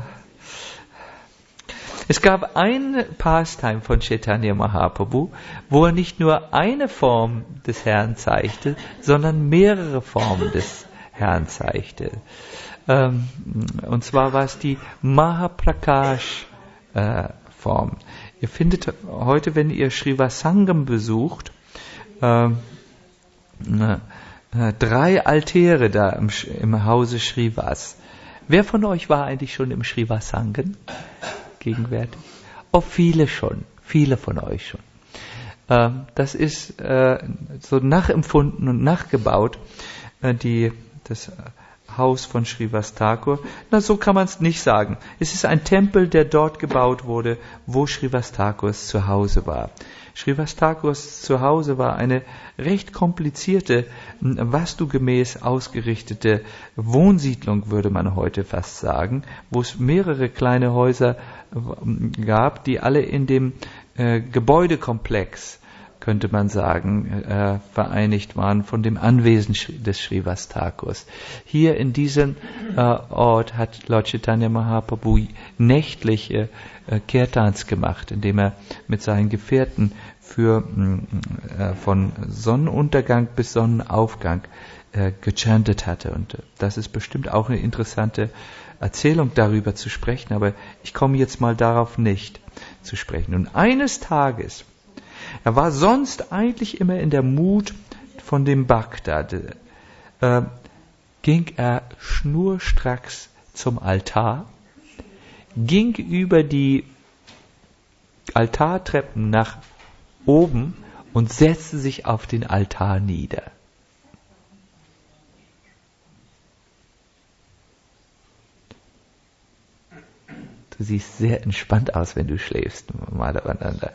es gab ein Pastime von Chaitanya Mahaprabhu, wo er nicht nur eine Form des Herrn zeigte, sondern mehrere Formen des Herrn zeigte. Um, und zwar war es die Mahaprakash uh, Form. Ihr findet heute, wenn ihr Srivasangam besucht, uh, uh, drei Altäre da im, im Hause Srivas. Wer von euch war eigentlich schon im Srivasangam gegenwärtig? Oh, viele schon. Viele von euch schon. Ähm, das ist äh, so nachempfunden und nachgebaut. Äh, die, das Haus von Srivastakur? Na, so kann man es nicht sagen. Es ist ein Tempel, der dort gebaut wurde, wo Srivastakurs zu Hause war. Srivastakurs Zuhause war eine recht komplizierte, vastugemäß ausgerichtete Wohnsiedlung, würde man heute fast sagen, wo es mehrere kleine Häuser gab, die alle in dem äh, Gebäudekomplex, könnte man sagen, äh, vereinigt waren von dem Anwesen des Srivastakurs. Hier in diesem äh, Ort hat Lord Chaitanya Mahaprabhu nächtliche äh, Kirtans gemacht, indem er mit seinen Gefährten für äh, von Sonnenuntergang bis Sonnenaufgang äh, gechantet hatte. Und äh, das ist bestimmt auch eine interessante Erzählung, darüber zu sprechen, aber ich komme jetzt mal darauf nicht zu sprechen. Und eines Tages, er war sonst eigentlich immer in der Mut von dem Bhakta, äh, ging er schnurstracks zum Altar, ging über die Altartreppen nach oben und setzte sich auf den Altar nieder. Du siehst sehr entspannt aus, wenn du schläfst, Madhavananda.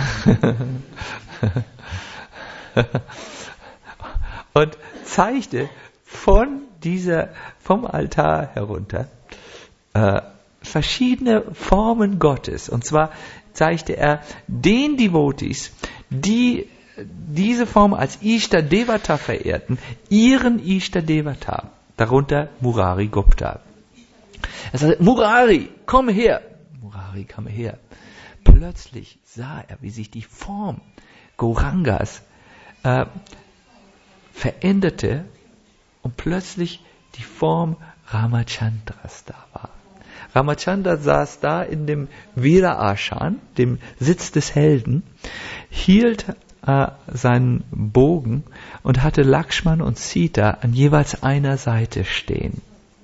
Und zeigte von dieser, vom Altar herunter äh, verschiedene Formen Gottes. Und zwar zeigte er den Devotees, die diese Form als Ishta Devata verehrten, ihren Ishta Devata, darunter Murari Gupta. Er sagte, Murari, komm her. Murari kam her. Plötzlich sah er, wie sich die Form Gaurangas äh, veränderte und plötzlich die Form Ramachandras da war. Ramachandra saß da in dem Vira Ashan, dem Sitz des Helden, hielt äh, seinen Bogen und hatte Lakshman und Sita an jeweils einer Seite stehen.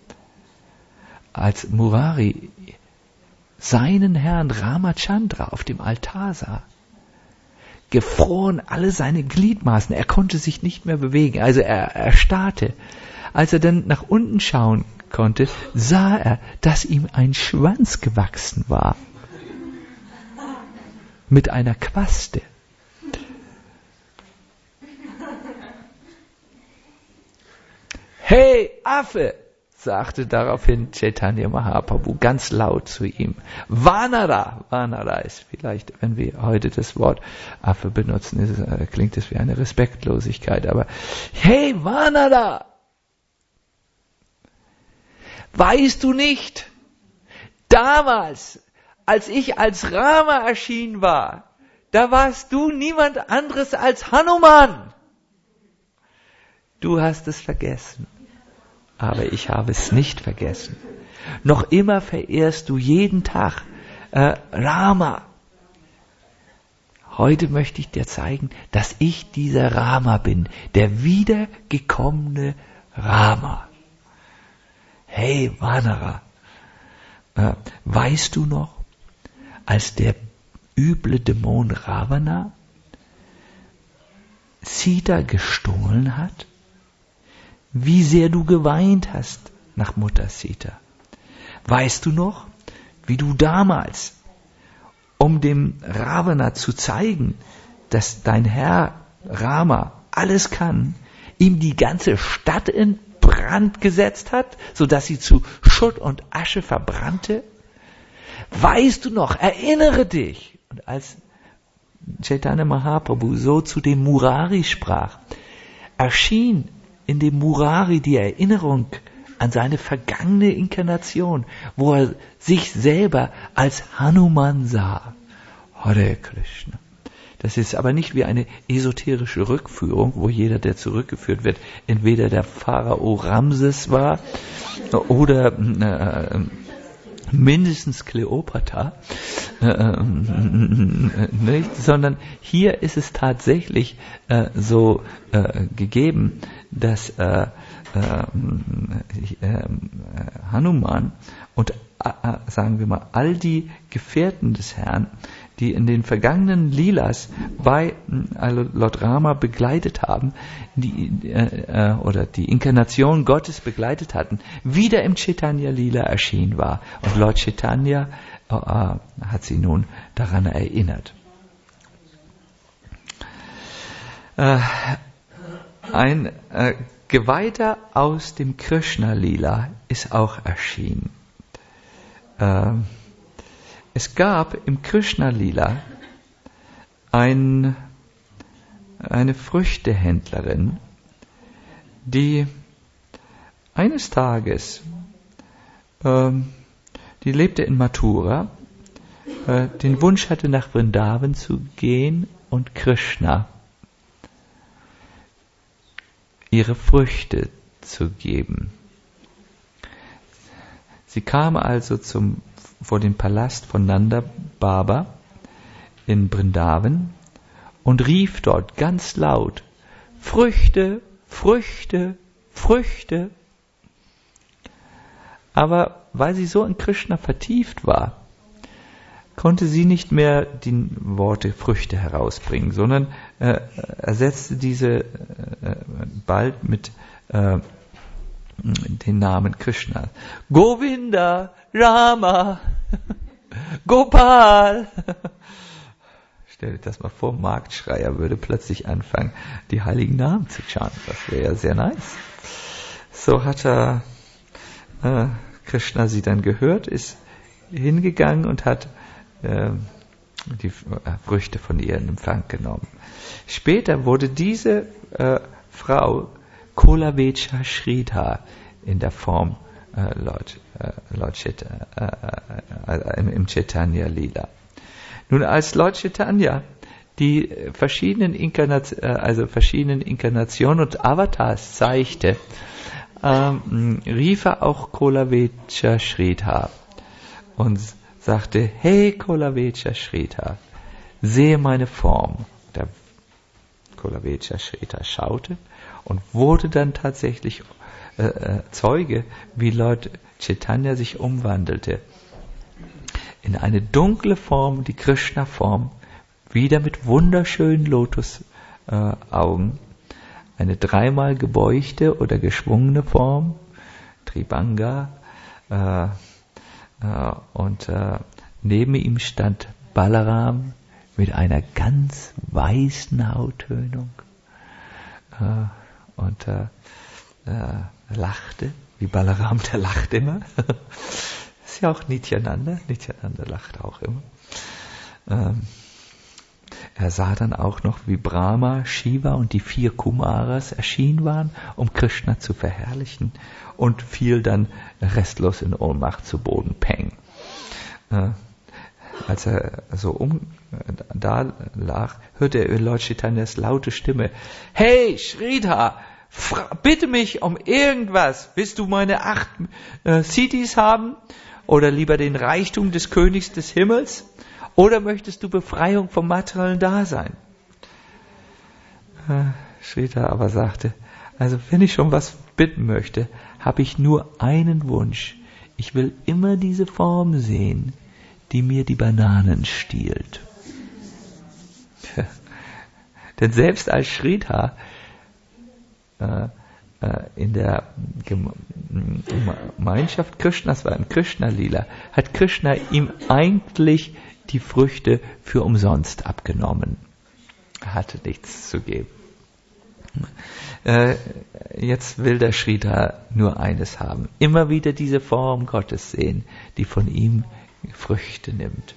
Als Murari seinen Herrn Ramachandra auf dem Altar sah, gefroren alle seine Gliedmaßen, er konnte sich nicht mehr bewegen, also er erstarrte. Als er dann nach unten schauen konnte, sah er, dass ihm ein Schwanz gewachsen war, mit einer Quaste. Hey, Affe! Sagte daraufhin Chaitanya Mahaprabhu ganz laut zu ihm. Vanara, Vanara ist vielleicht, wenn wir heute das Wort Affe benutzen, ist, äh, klingt es wie eine Respektlosigkeit, aber hey Vanara, weißt du nicht, damals, als ich als Rama erschienen war, da warst du niemand anderes als Hanuman. Du hast es vergessen. Aber ich habe es nicht vergessen. Noch immer verehrst du jeden Tag äh, Rama. Heute möchte ich dir zeigen, dass ich dieser Rama bin, der wiedergekommene Rama. Hey Vanara, äh, weißt du noch, als der üble Dämon Ravana Sita gestohlen hat? Wie sehr du geweint hast nach Mutter Sita. Weißt du noch, wie du damals, um dem Ravana zu zeigen, dass dein Herr Rama alles kann, ihm die ganze Stadt in Brand gesetzt hat, sodass sie zu Schutt und Asche verbrannte? Weißt du noch, erinnere dich. Und als Chaitanya Mahaprabhu so zu dem Murari sprach, erschien in dem Murari die Erinnerung an seine vergangene Inkarnation, wo er sich selber als Hanuman sah. Hare Krishna. Das ist aber nicht wie eine esoterische Rückführung, wo jeder, der zurückgeführt wird, entweder der Pharao Ramses war oder äh, mindestens Kleopatra, äh, nicht? Sondern hier ist es tatsächlich äh, so äh, gegeben, dass äh, äh, äh, Hanuman und äh, sagen wir mal all die Gefährten des Herrn die in den vergangenen Lilas bei also Lord Rama begleitet haben, die, äh, oder die Inkarnation Gottes begleitet hatten, wieder im Chaitanya Lila erschienen war. Und Lord Chaitanya äh, hat sie nun daran erinnert. Äh, ein äh, Geweihter aus dem Krishna Lila ist auch erschienen. Äh, Es gab im Krishna Lila ein, eine Früchtehändlerin, die eines Tages, äh, die lebte in Mathura, äh, den Wunsch hatte, nach Vrindavan zu gehen und Krishna ihre Früchte zu geben. Sie kam also zum vor dem Palast von Nanda Baba in Vrindavan und rief dort ganz laut: Früchte, Früchte, Früchte. Aber weil sie so in Krishna vertieft war, konnte sie nicht mehr die Worte Früchte herausbringen, sondern äh, ersetzte diese äh, bald mit äh, den Namen Krishna. Govinda, Rama, Gopal. Stell dir das mal vor, Marktschreier würde plötzlich anfangen, die heiligen Namen zu chanten. Das wäre ja sehr nice. So hat er, äh, Krishna sie dann gehört, ist hingegangen und hat äh, die Früchte von ihr in Empfang genommen. Später wurde diese äh, Frau Kolavecha Sridhar in der Form äh, Lord, äh, Lord Chit, äh, äh, im, im Chaitanya Lila. Nun, als Lord Chaitanya die verschiedenen, Inkarnat- äh, also verschiedenen Inkarnationen und Avatars zeigte, ähm, rief er auch Kolavecha Sridhar und sagte: Hey Kolavecha Sridhar, sehe meine Form. Der Kolavecha Sridhar schaute und wurde dann tatsächlich äh, Zeuge, wie Lord Chaitanya sich umwandelte in eine dunkle Form, die Krishna-Form, wieder mit wunderschönen Lotusaugen, äh, eine dreimal gebeugte oder geschwungene Form, Tribanga, äh, äh, und äh, neben ihm stand Balaram mit einer ganz weißen Hauttönung. Äh, und äh, äh, lachte, wie Balaram, der lacht immer. Ist ja auch Nityananda, Nityananda lacht auch immer. Ähm, er sah dann auch noch, wie Brahma, Shiva und die vier Kumaras erschienen waren, um Krishna zu verherrlichen, und fiel dann restlos in Ohnmacht zu Boden, Peng. Äh, als er so um da lag, hörte er Lord Chaitanyas laute Stimme: Hey Sridhar, bitte mich um irgendwas. Willst du meine acht äh, Siddhis haben? Oder lieber den Reichtum des Königs des Himmels? Oder möchtest du Befreiung vom materiellen Dasein? Äh, Sridhar aber sagte: Also wenn ich schon was bitten möchte, habe ich nur einen Wunsch. Ich will immer diese Form sehen, die mir die Bananen stiehlt. Denn selbst als Sridhar äh, äh, in der Gemeinschaft Krishnas war, im Krishna-Lila, hat Krishna ihm eigentlich die Früchte für umsonst abgenommen. Er hatte nichts zu geben. Äh, jetzt will der Sridhar nur eines haben: immer wieder diese Form Gottes sehen, die von ihm Früchte nimmt.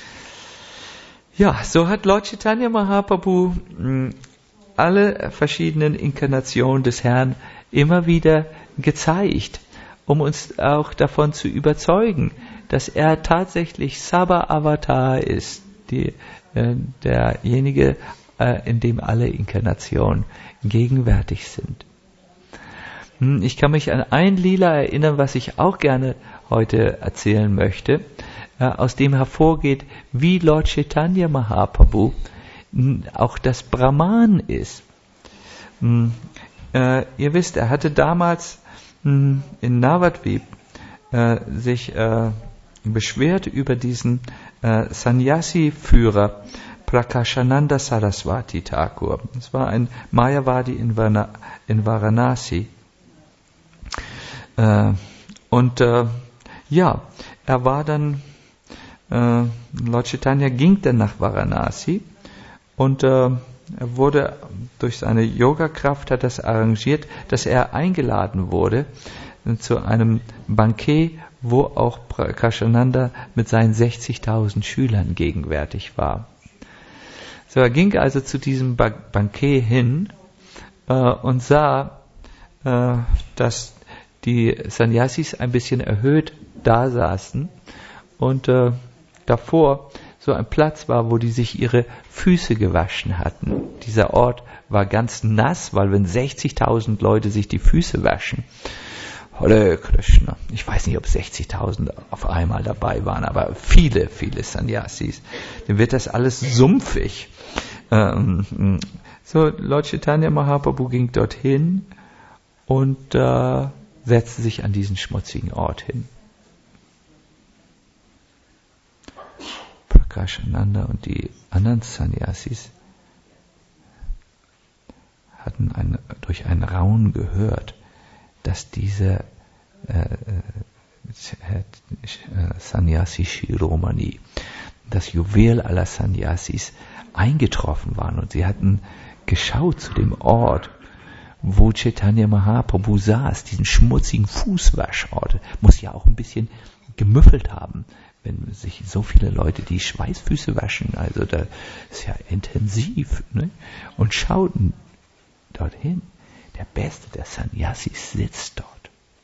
Ja, so hat Lord Chaitanya Mahaprabhu mh, alle verschiedenen Inkarnationen des Herrn immer wieder gezeigt, um uns auch davon zu überzeugen, dass er tatsächlich Sabha Avatar ist, die, äh, derjenige, äh, in dem alle Inkarnationen gegenwärtig sind. Hm, ich kann mich an ein Lila erinnern, was ich auch gerne heute erzählen möchte, äh, aus dem hervorgeht, wie Lord Chaitanya Mahaprabhu mh, auch das Brahman ist. Hm, äh, ihr wisst, er hatte damals mh, in Navadvip äh, sich äh, beschwert über diesen äh, Sannyasi-Führer Prakashananda Saraswati Thakur. Das war ein Mayavadi in, Varna, in Varanasi. Äh, und äh, ja, er war dann, äh, Lord Chaitanya ging dann nach Varanasi und äh, er wurde durch seine Yoga-Kraft, hat das arrangiert, dass er eingeladen wurde zu einem Bankett, wo auch Prakashananda mit seinen sechzigtausend Schülern gegenwärtig war. So, er ging also zu diesem ba- Bankett hin äh, und sah, äh, dass die Sannyasis ein bisschen erhöht da saßen und äh, davor so ein Platz war, wo die sich ihre Füße gewaschen hatten. Dieser Ort war ganz nass, weil wenn sechzigtausend Leute sich die Füße waschen, Hare Krishna, ich weiß nicht, ob sechzigtausend auf einmal dabei waren, aber viele, viele Sannyasis, dann wird das alles sumpfig. Ähm, so, Lord Chaitanya Mahaprabhu ging dorthin und äh, setzte sich an diesen schmutzigen Ort hin. Prakashananda und die anderen Sannyasis hatten ein, durch ein Raunen gehört, dass dieser äh, äh, Sannyasi Shiromani, das Juwel aller Sannyasis, eingetroffen waren. Und sie hatten geschaut zu dem Ort, wo Chaitanya Mahaprabhu saß, diesen schmutzigen Fußwaschort. Muss ja auch ein bisschen gemüffelt haben, wenn sich so viele Leute die Schweißfüße waschen. Also da ist ja intensiv. Ne? Und schauten dorthin. Der Beste der Sannyasis sitzt dort.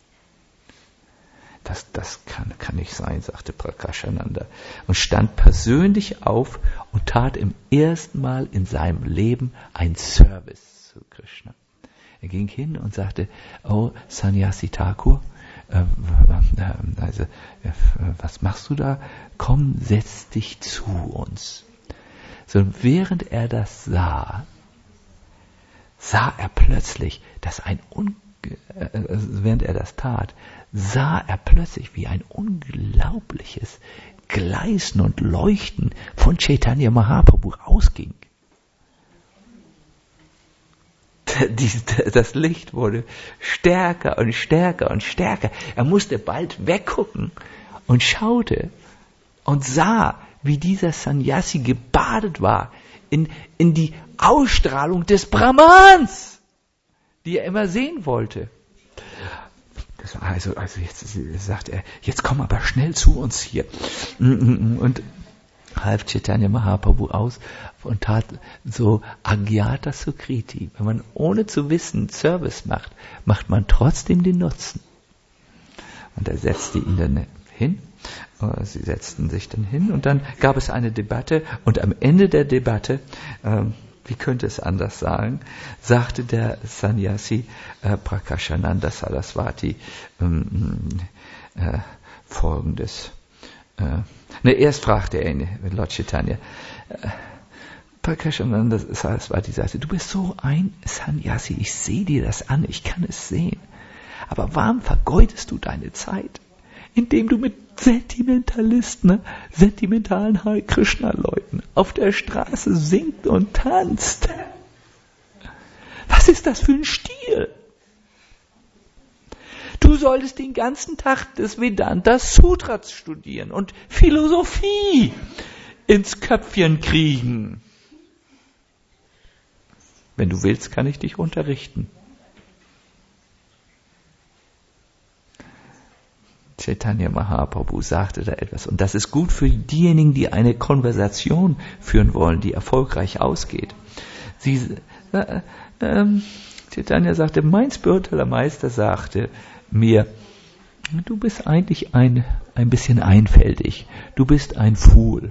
Das, das kann, kann nicht sein, sagte Prakashananda. Und stand persönlich auf und tat im ersten Mal in seinem Leben ein Service zu Krishna. Er ging hin und sagte, oh Sannyasi Thakur, äh, äh, also, äh, was machst du da? Komm, setz dich zu uns. So, während er das sah, sah er plötzlich, dass ein, un- äh, während er das tat, sah er plötzlich, wie ein unglaubliches Gleißen und Leuchten von Chaitanya Mahaprabhu ausging. Das Licht wurde stärker und stärker und stärker. Er musste bald weggucken und schaute und sah, wie dieser Sannyasi gebadet war in, in die Ausstrahlung des Brahmans, die er immer sehen wollte. Das war also, also jetzt sagt er, jetzt komm aber schnell zu uns hier. Und half Chaitanya Mahaprabhu aus und tat so Agyata Sukriti. Wenn man ohne zu wissen Service macht, macht man trotzdem den Nutzen. Und er setzte ihn dann hin. Sie setzten sich dann hin und dann gab es eine Debatte und am Ende der Debatte, ähm, wie könnte es anders sagen, sagte der Sannyasi äh, Prakashananda Saraswati ähm, äh, Folgendes. Äh, ne, erst fragte er ihn, Lord Chaitanya, äh, Prakashananda Saraswati sagte, du bist so ein Sannyasi, ich sehe dir das an, ich kann es sehen. Aber warum vergeudest du deine Zeit, indem du mit Sentimentalisten, ne, sentimentalen Hare Krishna-Leuten auf der Straße singt und tanzt? Was ist das für ein Stil? Du solltest den ganzen Tag des Vedanta Sutras studieren und Philosophie ins Köpfchen kriegen. Wenn du willst, kann ich dich unterrichten. Chaitanya Mahaprabhu sagte da etwas. Und das ist gut für diejenigen, die eine Konversation führen wollen, die erfolgreich ausgeht. Sie, äh, äh, Chaitanya sagte, mein spiritueller Meister sagte mir, du bist eigentlich ein, ein bisschen einfältig. Du bist ein Fool.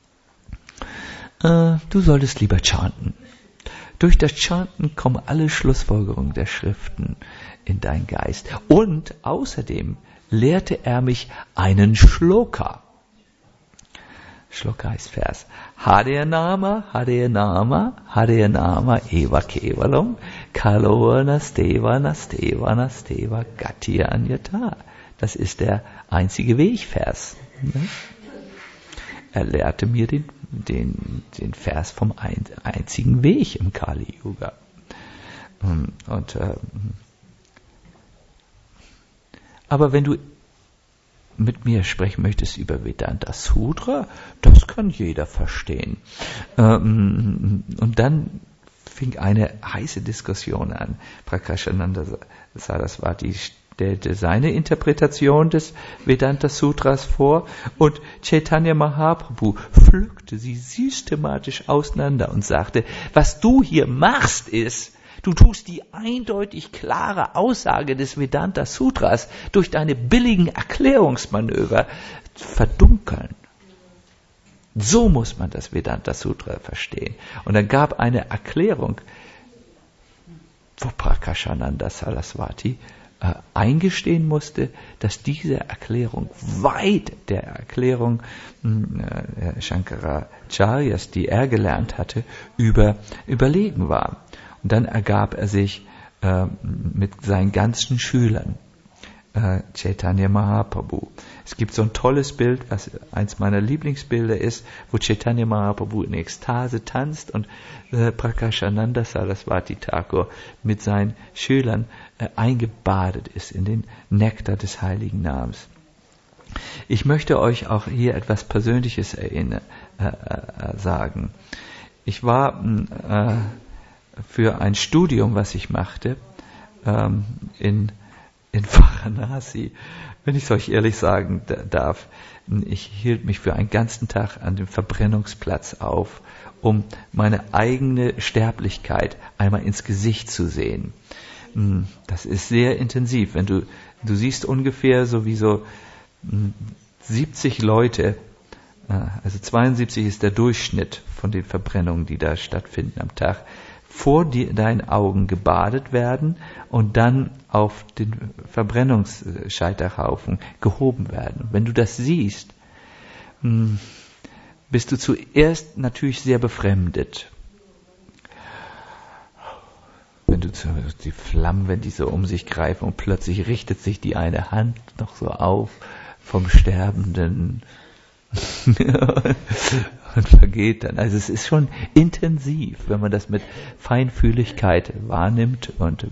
Äh, du solltest lieber chanten. Durch das Chanten kommen alle Schlussfolgerungen der Schriften in deinen Geist. Und außerdem lehrte er mich einen Shloka. Shloka heißt Vers. Hare Nama, Hare Nama, Hare Nama, Eva Kevalam, Kalo Nasteva, Nasteva, Nasteva, Gati Anyata. Das ist der einzige Wegvers. er lehrte mir den, den, den Vers vom ein, einzigen Weg im Kali Yuga. Und, äh, aber wenn du mit mir sprechen möchtest über Vedanta Sutra, das kann jeder verstehen. Ähm, und dann fing eine heiße Diskussion an. Prakashananda Saraswati stellte seine Interpretation des Vedanta Sutras vor und Chaitanya Mahaprabhu pflückte sie systematisch auseinander und sagte, was du hier machst ist, du tust die eindeutig klare Aussage des Vedanta Sutras durch deine billigen Erklärungsmanöver verdunkeln. So muss man das Vedanta Sutra verstehen. Und dann gab eine Erklärung, wo Prakashananda Saraswati äh, eingestehen musste, dass diese Erklärung weit der Erklärung äh, Shankaracharyas, die er gelernt hatte, über, überlegen war. Und dann ergab er sich äh, mit seinen ganzen Schülern, äh, Chaitanya Mahaprabhu. Es gibt so ein tolles Bild, was eins meiner Lieblingsbilder ist, wo Chaitanya Mahaprabhu in Ekstase tanzt und äh, Prakashananda Saraswati Thakur mit seinen Schülern äh, eingebadet ist in den Nektar des heiligen Namens. Ich möchte euch auch hier etwas Persönliches erinnern, äh, äh, sagen. Ich war äh, für ein Studium, was ich machte, ähm, in, in Varanasi, wenn ich es euch ehrlich sagen darf, ich hielt mich für einen ganzen Tag an dem Verbrennungsplatz auf, um meine eigene Sterblichkeit einmal ins Gesicht zu sehen. Das ist sehr intensiv. Wenn du, du siehst ungefähr so wie so siebzig Leute, also zweiundsiebzig ist der Durchschnitt von den Verbrennungen, die da stattfinden am Tag, vor die, deinen Augen gebadet werden und dann auf den Verbrennungsscheiterhaufen gehoben werden. Wenn du das siehst, bist du zuerst natürlich sehr befremdet. Wenn du zu, die Flammen, wenn die so um sich greifen und plötzlich richtet sich die eine Hand noch so auf vom Sterbenden und vergeht dann. Also es ist schon intensiv, wenn man das mit Feinfühligkeit wahrnimmt und,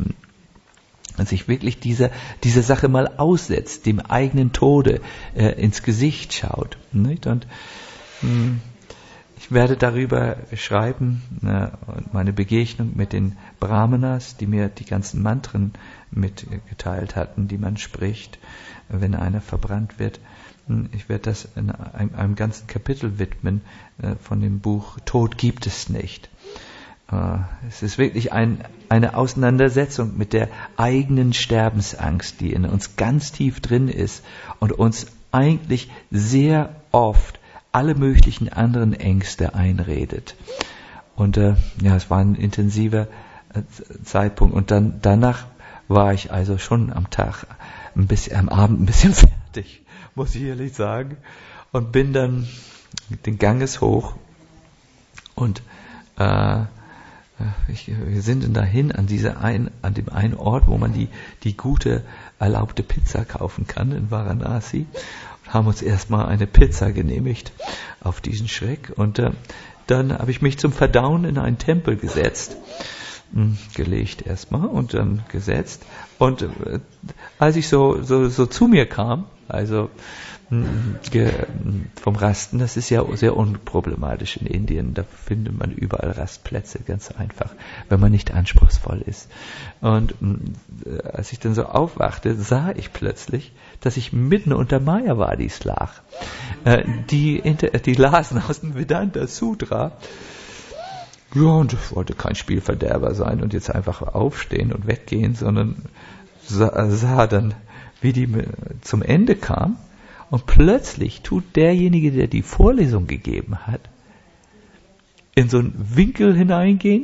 und sich wirklich dieser diese Sache mal aussetzt, dem eigenen Tode äh, ins Gesicht schaut. Nicht? Und mh, ich werde darüber schreiben, äh, und meine Begegnung mit den Brahmanas, die mir die ganzen Mantren mitgeteilt hatten, die man spricht, wenn einer verbrannt wird. Ich werde das in einem, einem ganzen Kapitel widmen äh, von dem Buch Tod gibt es nicht. Äh, es ist wirklich ein, eine Auseinandersetzung mit der eigenen Sterbensangst, die in uns ganz tief drin ist und uns eigentlich sehr oft alle möglichen anderen Ängste einredet. Und äh, ja, es war ein intensiver äh, Zeitpunkt. Und dann danach war ich also schon am Tag, ein bisschen, am Abend ein bisschen fertig, muss ich ehrlich sagen, und bin dann den Ganges hoch und äh, ich, wir sind dann dahin an diese ein, an dem einen Ort, wo man die die gute erlaubte Pizza kaufen kann in Varanasi, und haben uns erstmal eine Pizza genehmigt auf diesen Schreck und äh, dann habe ich mich zum Verdauen in einen Tempel gesetzt. gelegt erstmal und dann gesetzt und äh, als ich so, so so zu mir kam, also ge, vom Rasten, das ist ja sehr unproblematisch in Indien, da findet man überall Rastplätze, ganz einfach, wenn man nicht anspruchsvoll ist. Und äh, als ich dann so aufwachte, sah ich plötzlich, dass ich mitten unter Mayavadis lag. Äh, die, die lasen aus dem Vedanta Sutra. Ja, und ich wollte kein Spielverderber sein und jetzt einfach aufstehen und weggehen, sondern sah, sah dann, wie die zum Ende kam. Und plötzlich tut derjenige, der die Vorlesung gegeben hat, in so einen Winkel hineingehen,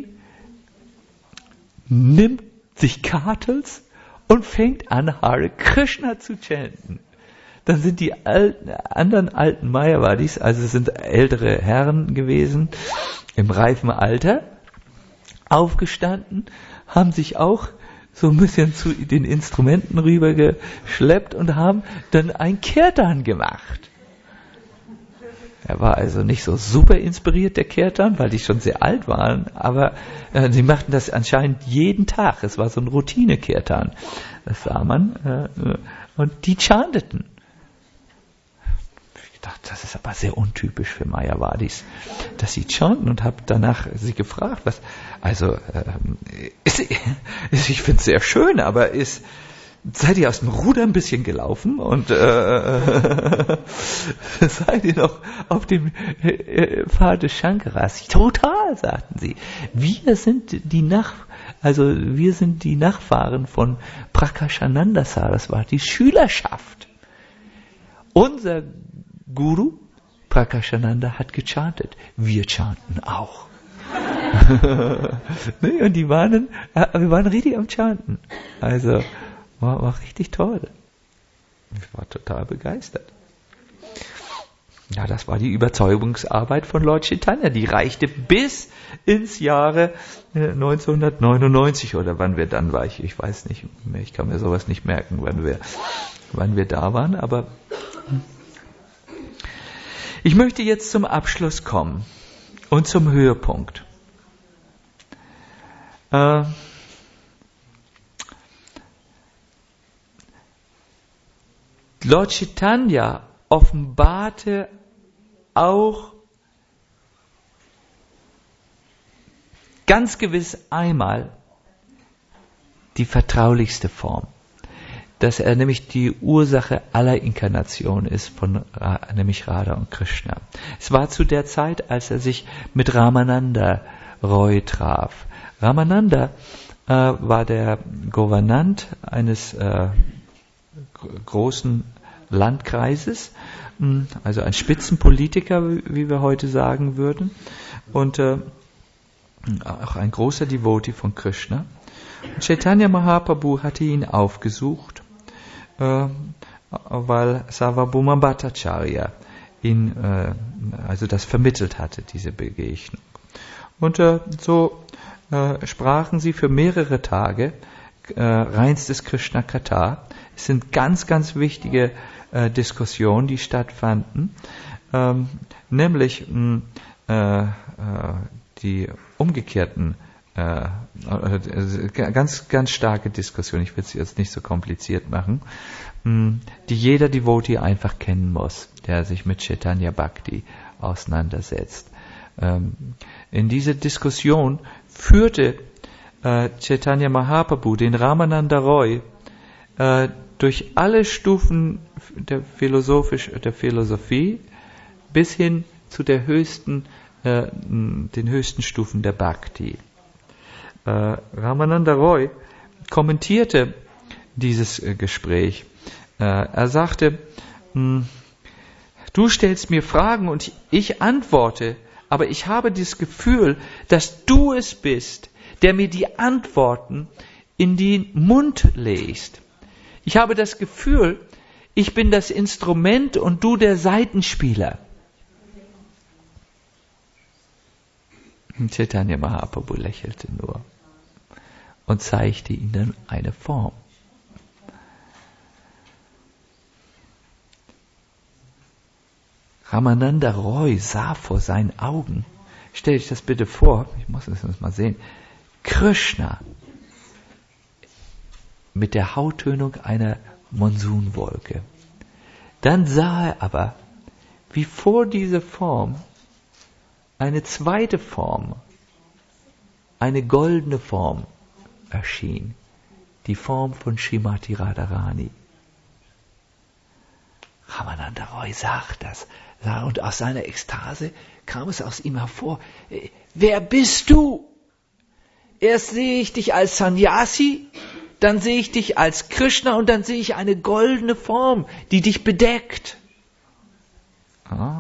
nimmt sich Kartels und fängt an, Hare Krishna zu chanten. Dann sind die alten, anderen alten Mayavadis, also es sind ältere Herren gewesen, im reifen Alter, aufgestanden, haben sich auch so ein bisschen zu den Instrumenten rübergeschleppt und haben dann ein Kirtan gemacht. Er war also nicht so super inspiriert, der Kirtan, weil die schon sehr alt waren, aber äh, sie machten das anscheinend jeden Tag. Es war so ein Routine-Kirtan, das sah man. Äh, und die chanteten. Ich dachte, das ist aber sehr untypisch für Mayavadis, dass sie chanten, und habe danach sie gefragt, was, also, äh, ist, ich finde es sehr schön, aber ist, seid ihr aus dem Ruder ein bisschen gelaufen und äh, seid ihr noch auf dem äh, Pfad des Shankaras? Total, sagten sie. Wir sind die Nach, also wir sind die Nachfahren von Prakashananda Saraswati, Schülerschaft. Unser Guru Prakashananda hat gechantet. Wir chanten auch. Nee, und die waren, wir waren richtig am Chanten. Also War, war richtig toll. Ich war total begeistert. Ja, das war die Überzeugungsarbeit von Lord Chaitanya. Die reichte bis ins Jahre neunzehnhundertneunundneunzig oder wann wir dann waren. Ich, ich weiß nicht mehr, ich kann mir sowas nicht merken, wann wir, wann wir da waren. Aber ich möchte jetzt zum Abschluss kommen und zum Höhepunkt. Äh, Lord Chaitanya offenbarte auch ganz gewiss einmal die vertraulichste Form, dass er nämlich die Ursache aller Inkarnationen ist, von, nämlich Radha und Krishna. Es war zu der Zeit, als er sich mit Ramananda Roy traf. Ramananda äh, war der Gouvernant eines äh, großen Landkreises, also ein Spitzenpolitiker, wie wir heute sagen würden, und äh, auch ein großer Devotee von Krishna. Und Chaitanya Mahaprabhu hatte ihn aufgesucht, äh, weil Sarvabhauma Bhattacharya ihn, äh, also das vermittelt hatte, diese Begegnung. Und äh, so äh, sprachen sie für mehrere Tage äh, reinstes Krishna Katha. Es sind ganz, ganz wichtige äh, Diskussionen, die stattfanden, ähm, nämlich mh, äh, äh, die umgekehrten, äh, äh, ganz, ganz starke Diskussionen, ich will es jetzt nicht so kompliziert machen, mh, die jeder Devotee einfach kennen muss, der sich mit Chaitanya Bhakti auseinandersetzt. Ähm, in diese Diskussion führte äh, Chaitanya Mahaprabhu den Ramananda Roy äh, durch alle Stufen der, philosophisch, der Philosophie bis hin zu der höchsten, äh, den höchsten Stufen der Bhakti. Äh, Ramananda Roy kommentierte dieses äh, Gespräch. Äh, er sagte, du stellst mir Fragen und ich antworte, aber ich habe das Gefühl, dass du es bist, der mir die Antworten in den Mund legst. Ich habe das Gefühl, ich bin das Instrument und du der Saitenspieler. Chaitanya Mahaprabhu lächelte nur und zeigte ihnen eine Form. Ramananda Roy sah vor seinen Augen, stell dich das bitte vor, ich muss das mal sehen, Krishna mit der Hauttönung einer Monsunwolke. Dann sah er aber, wie vor dieser Form eine zweite Form, eine goldene Form erschien, die Form von Srimati Radharani. Ramananda Roy sah das, und aus seiner Ekstase kam es aus ihm hervor, wer bist du? Erst sehe ich dich als Sannyasi, dann sehe ich dich als Krishna und dann sehe ich eine goldene Form, die dich bedeckt. Ah.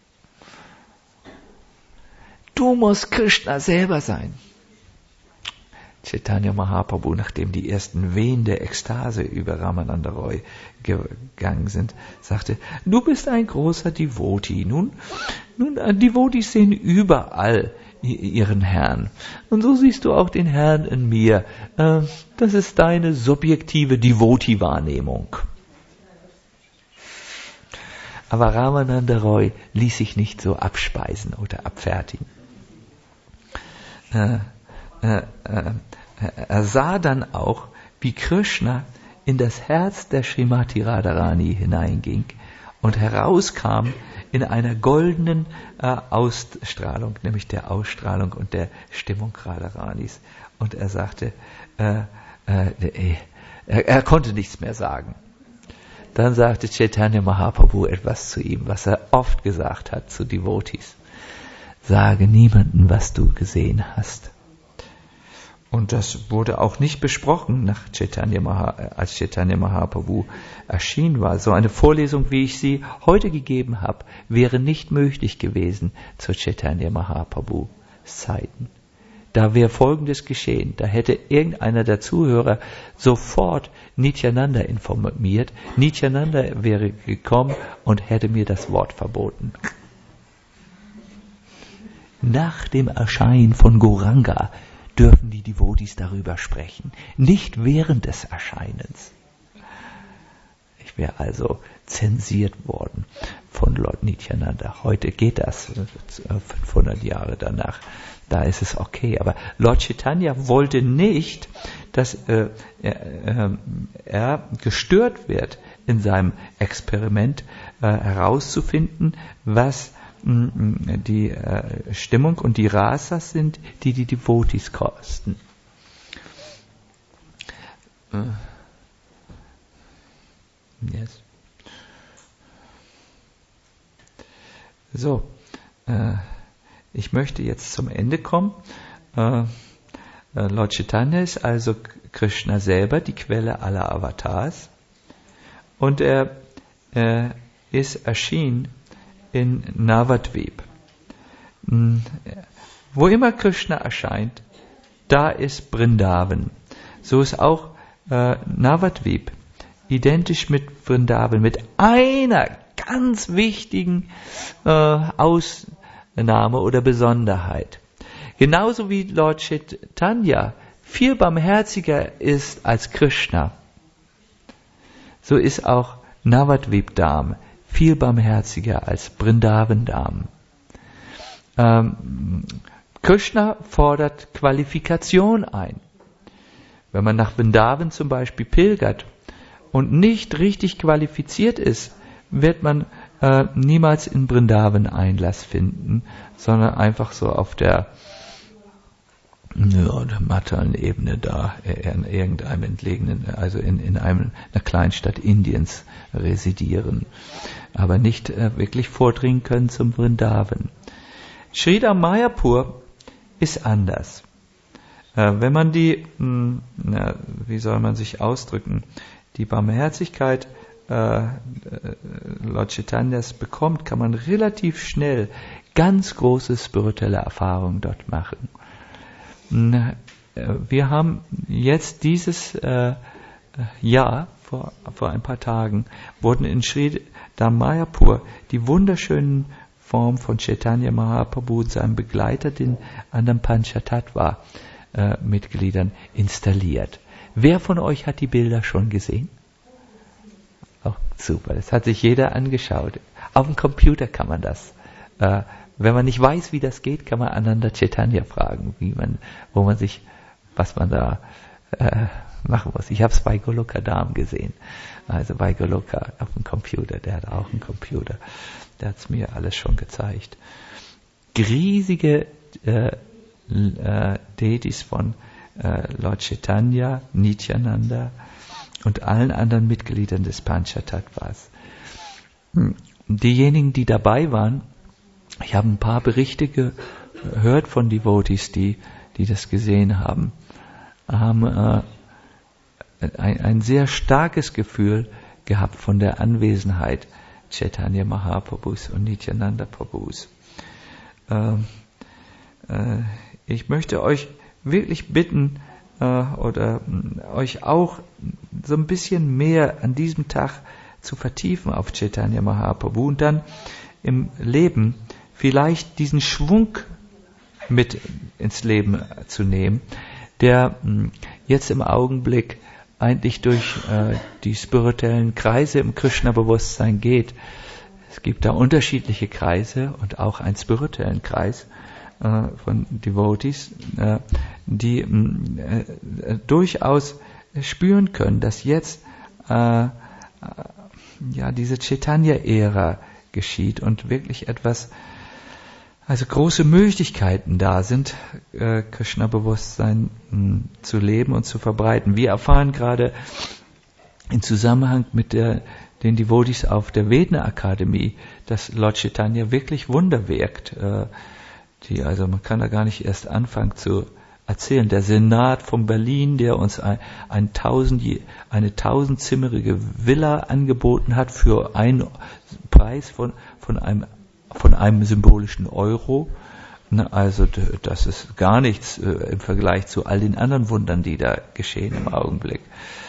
Du musst Krishna selber sein. Chaitanya Mahaprabhu, nachdem die ersten Wehen der Ekstase über Ramananda Roy gegangen sind, sagte, du bist ein großer Devotee. Nun, nun, Devotees sehen überall ihren Herrn. Und so siehst du auch den Herrn in mir. Das ist deine subjektive Devotee-Wahrnehmung. Aber Ramananda Roy ließ sich nicht so abspeisen oder abfertigen. Äh, äh, äh, er sah dann auch, wie Krishna in das Herz der Srimati Radharani hineinging und herauskam in einer goldenen äh, Ausstrahlung, nämlich der Ausstrahlung und der Stimmung Radharanis. Und er sagte, äh, äh, er, er konnte nichts mehr sagen. Dann sagte Chaitanya Mahaprabhu etwas zu ihm, was er oft gesagt hat zu Devotees. Sage niemandem, was du gesehen hast. Und das wurde auch nicht besprochen, nach Chaitanya Maha, als Chaitanya Mahaprabhu erschienen war. So eine Vorlesung, wie ich sie heute gegeben habe, wäre nicht möglich gewesen zu Chaitanya Mahaprabhus Zeiten. Da wäre Folgendes geschehen. Da hätte irgendeiner der Zuhörer sofort Nityananda informiert. Nityananda wäre gekommen und hätte mir das Wort verboten. Nach dem Erscheinen von Gauranga dürfen die Devotees darüber sprechen, nicht während des Erscheinens. Ich wäre also zensiert worden von Lord Nityananda. Heute geht das, fünfhundert Jahre danach. Da ist es okay. Aber Lord Chaitanya wollte nicht, dass äh, er, äh, er gestört wird in seinem Experiment, äh, herauszufinden, was die äh, Stimmung und die Rasas sind, die die Devotees kosten. Uh, yes. So, äh, ich möchte jetzt zum Ende kommen. Äh, Lord Chaitanya ist also Krishna selber, die Quelle aller Avatars. Und er äh, ist erschienen in Navadvip. Wo immer Krishna erscheint, da ist Vrindavan. So ist auch äh, Navadvip identisch mit Vrindavan, mit einer ganz wichtigen äh, Ausnahme oder Besonderheit. Genauso wie Lord Chaitanya viel barmherziger ist als Krishna, so ist auch Navadvip Dham viel barmherziger als Vrindavan Dham. Ähm, Krishna fordert Qualifikation ein. Wenn man nach Vrindavan zum Beispiel pilgert und nicht richtig qualifiziert ist, wird man äh, niemals in Vrindavan Einlass finden, sondern einfach so auf der, ja, der materiellen Ebene da, in irgendeinem entlegenen, also in, in einem, einer Kleinstadt Indiens residieren, aber nicht äh, wirklich vordringen können zum Vrindavan. Sridhar Mayapur ist anders. Äh, wenn man die, mh, na, wie soll man sich ausdrücken, die Barmherzigkeit äh, Lord Chaitanyas bekommt, kann man relativ schnell ganz große spirituelle Erfahrungen dort machen. Wir haben jetzt dieses äh, Jahr, vor, vor ein paar Tagen, wurden in Sridhar Mayapur die wunderschönen Formen von Chaitanya Mahaprabhu und seinem Begleiter, den anderen Panchatattva äh, Mitgliedern, installiert. Wer von euch hat die Bilder schon gesehen? Oh, super, das hat sich jeder angeschaut. Auf dem Computer kann man das. Äh, Wenn man nicht weiß, wie das geht, kann man Ananda Chaitanya fragen, wie man, wo man sich, was man da äh, machen muss. Ich habe es bei Goloka Dham gesehen, also bei Goloka auf dem Computer. Der hat auch einen Computer. Der hat es mir alles schon gezeigt. Riesige äh, äh, Deities von äh, Lord Chaitanya, Nityananda und allen anderen Mitgliedern des Panchatattvas. Diejenigen, die dabei waren, ich habe ein paar Berichte gehört von Devotees, die, die das gesehen haben, haben äh, ein, ein sehr starkes Gefühl gehabt von der Anwesenheit Chaitanya Mahaprabhus und Nityananda Prabhus. Äh, äh, ich möchte euch wirklich bitten, äh, oder äh, euch auch so ein bisschen mehr an diesem Tag zu vertiefen auf Chaitanya Mahaprabhu und dann im Leben vielleicht diesen Schwung mit ins Leben zu nehmen, der jetzt im Augenblick eigentlich durch äh, die spirituellen Kreise im Krishna-Bewusstsein geht. es gibt da unterschiedliche Kreise und auch einen spirituellen Kreis äh, von Devotees, äh, die äh, äh, durchaus spüren können, dass jetzt äh, äh, ja diese Chaitanya-Ära geschieht und wirklich etwas, also große Möglichkeiten da sind, äh, Krishna-Bewusstsein mh, zu leben und zu verbreiten. Wir erfahren gerade im Zusammenhang mit der, den Devotees auf der Vedna-Akademie, dass Lord Chaitanya wirklich Wunder wirkt. Äh, die, also man kann da gar nicht erst anfangen zu erzählen. Der Senat von Berlin, der uns ein, ein tausend, eine tausendzimmerige Villa angeboten hat für einen Preis von, von einem, von einem symbolischen Euro. Also das ist gar nichts äh, im Vergleich zu all den anderen Wundern, die da geschehen im Augenblick.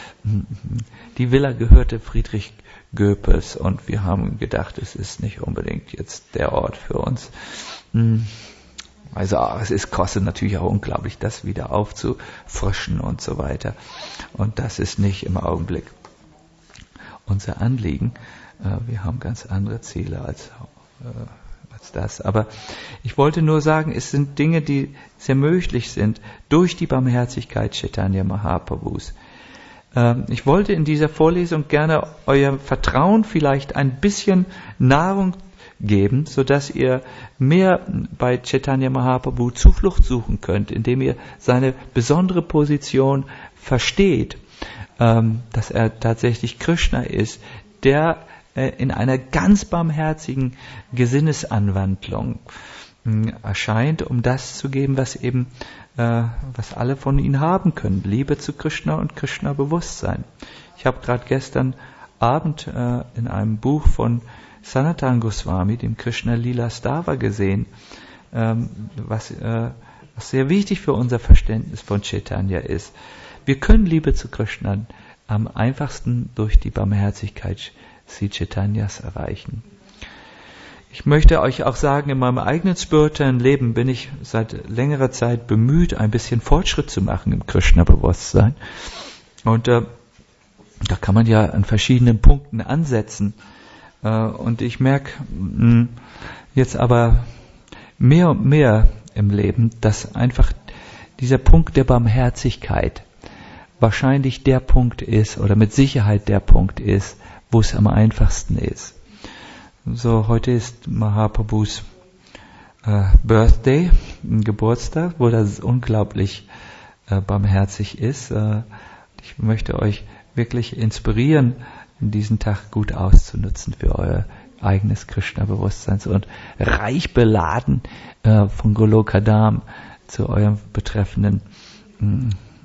Die Villa gehörte Friedrich Goebbels und wir haben gedacht, es ist nicht unbedingt jetzt der Ort für uns. Also es ist, kostet natürlich auch unglaublich, das wieder aufzufrischen und so weiter. Und das ist nicht im Augenblick unser Anliegen. Wir haben ganz andere Ziele als, als das. Aber ich wollte nur sagen, es sind Dinge, die sehr möglich sind durch die Barmherzigkeit Chaitanya Mahaprabhus. Ich wollte in dieser Vorlesung gerne euer Vertrauen vielleicht ein bisschen Nahrung geben, sodass ihr mehr bei Chaitanya Mahaprabhu Zuflucht suchen könnt, indem ihr seine besondere Position versteht, dass er tatsächlich Krishna ist, der in einer ganz barmherzigen Gesinnesanwandlung erscheint, um das zu geben, was eben äh, was alle von ihnen haben können. Liebe zu Krishna und Krishna-Bewusstsein. Ich habe gerade gestern Abend äh, in einem Buch von Sanatana Goswami, dem Krishna Lila Stava, gesehen, ähm, was, äh, was sehr wichtig für unser Verständnis von Chaitanya ist. Wir können Liebe zu Krishna am einfachsten durch die Barmherzigkeit Sri Chaitanyas erreichen. Ich möchte euch auch sagen, in meinem eigenen spirituellen Leben bin ich seit längerer Zeit bemüht, ein bisschen Fortschritt zu machen im Krishna-Bewusstsein. Und äh, da kann man ja an verschiedenen Punkten ansetzen. Äh, und ich merke mh, jetzt aber mehr und mehr im Leben, dass einfach dieser Punkt der Barmherzigkeit wahrscheinlich der Punkt ist, oder mit Sicherheit der Punkt ist, wo es am einfachsten ist. So, heute ist Mahaprabhus äh, Birthday, ein Geburtstag, wo er unglaublich äh, barmherzig ist. Äh, ich möchte euch wirklich inspirieren, diesen Tag gut auszunutzen für euer eigenes Krishna-Bewusstsein und reich beladen äh, von Golokadam zu eurem betreffenden mh,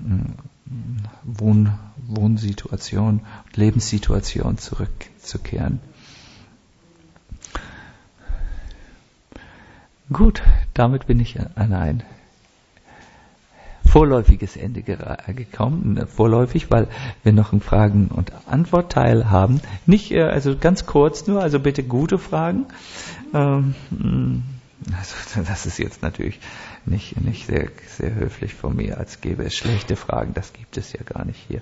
Wohn, Wohnsituation und Lebenssituation zurückzukehren. Gut, damit bin ich an ein vorläufiges Ende gekommen. Vorläufig, weil wir noch einen Fragen- und Antwortteil haben. Nicht, also ganz kurz nur, also bitte gute Fragen. Also das ist jetzt natürlich nicht, nicht sehr, sehr höflich von mir, als gäbe es schlechte Fragen. Das gibt es ja gar nicht hier.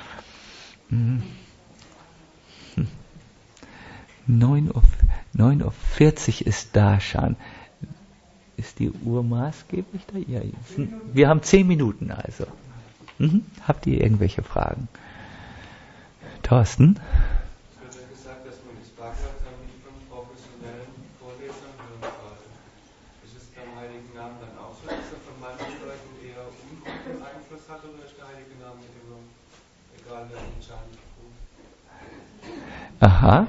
neun Uhr vierzig ist da schon. Ist die Uhr maßgeblich da? Ja, wir haben zehn Minuten also. Mhm. Habt ihr irgendwelche Fragen? Thorsten? Es wird ja gesagt, dass man das Bhagavatam nicht von professionellen Vorlesern hören sollte. Ist es beim Heiligen Namen dann auch so, dass er von manchen Leuten eher unguten Einfluss hat, oder ist der Heilige Name nicht immer, egal wer ihn schadet? Aha.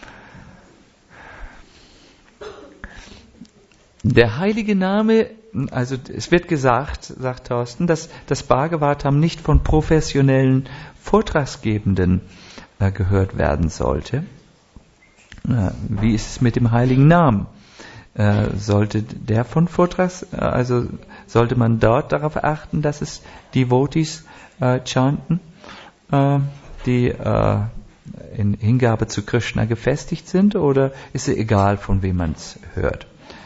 Der heilige Name, also es wird gesagt, sagt Thorsten, dass das Bhagavatam nicht von professionellen Vortragsgebenden äh, gehört werden sollte. Äh, wie ist es mit dem heiligen Namen? Äh, sollte der von Vortrags, äh, also sollte man dort darauf achten, dass es Devotees äh, chanten, äh, die äh, in Hingabe zu Krishna gefestigt sind, oder ist es egal, von wem man es hört?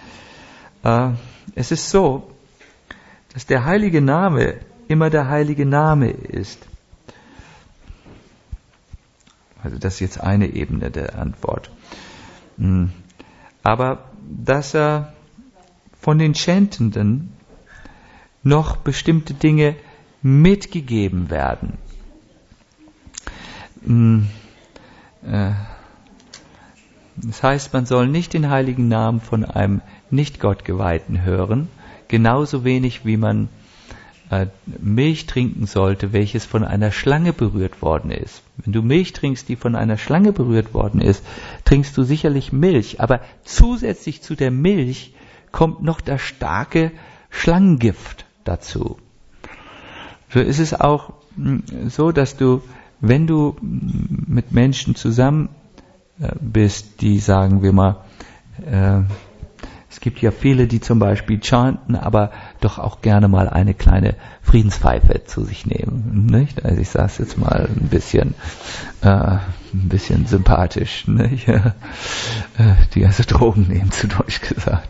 Es ist so, dass der heilige Name immer der heilige Name ist. Also das ist jetzt eine Ebene der Antwort. Aber dass er von den Chantenden noch bestimmte Dinge mitgegeben werden. Das heißt, man soll nicht den heiligen Namen von einem Nicht-Gottgeweihten hören, genauso wenig wie man äh, Milch trinken sollte, welches von einer Schlange berührt worden ist. Wenn du Milch trinkst, die von einer Schlange berührt worden ist, trinkst du sicherlich Milch, aber zusätzlich zu der Milch kommt noch das starke Schlangengift dazu. So ist es auch so, dass du, wenn du mit Menschen zusammen bist, die, sagen wir mal, äh, es gibt ja viele, die zum Beispiel chanten, aber doch auch gerne mal eine kleine Friedenspfeife zu sich nehmen, nicht? Also ich sage es jetzt mal ein bisschen, äh, ein bisschen sympathisch, nicht? Äh, die also Drogen nehmen, zu Deutsch gesagt.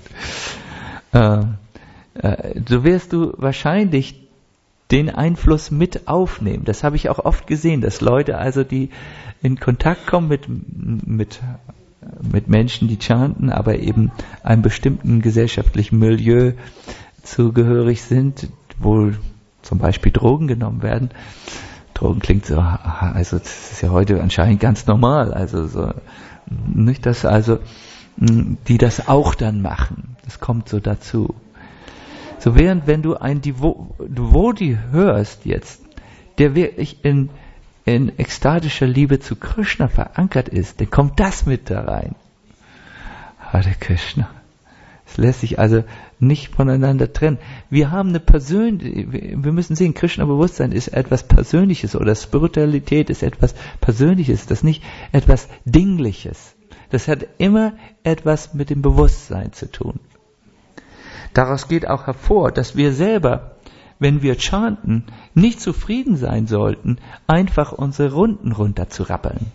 Äh, äh, so wirst du wahrscheinlich den Einfluss mit aufnehmen. Das habe ich auch oft gesehen, dass Leute also, die in Kontakt kommen mit, mit, mit Menschen, die chanten, aber eben einem bestimmten gesellschaftlichen Milieu zugehörig sind, wo zum Beispiel Drogen genommen werden. Drogen klingt so, also das ist ja heute anscheinend ganz normal, also so, nicht, dass also, die das auch dann machen. Das kommt so dazu. So während, wenn du ein Devotee hörst jetzt, der wirklich in in ekstatischer Liebe zu Krishna verankert ist, dann kommt das mit da rein. Hare Krishna. Es lässt sich also nicht voneinander trennen. Wir haben eine persönliche, wir müssen sehen, Krishna-Bewusstsein ist etwas Persönliches oder Spiritualität ist etwas Persönliches, das ist nicht etwas Dingliches. Das hat immer etwas mit dem Bewusstsein zu tun. Daraus geht auch hervor, dass wir selber, wenn wir chanten, nicht zufrieden sein sollten, einfach unsere Runden runterzurappeln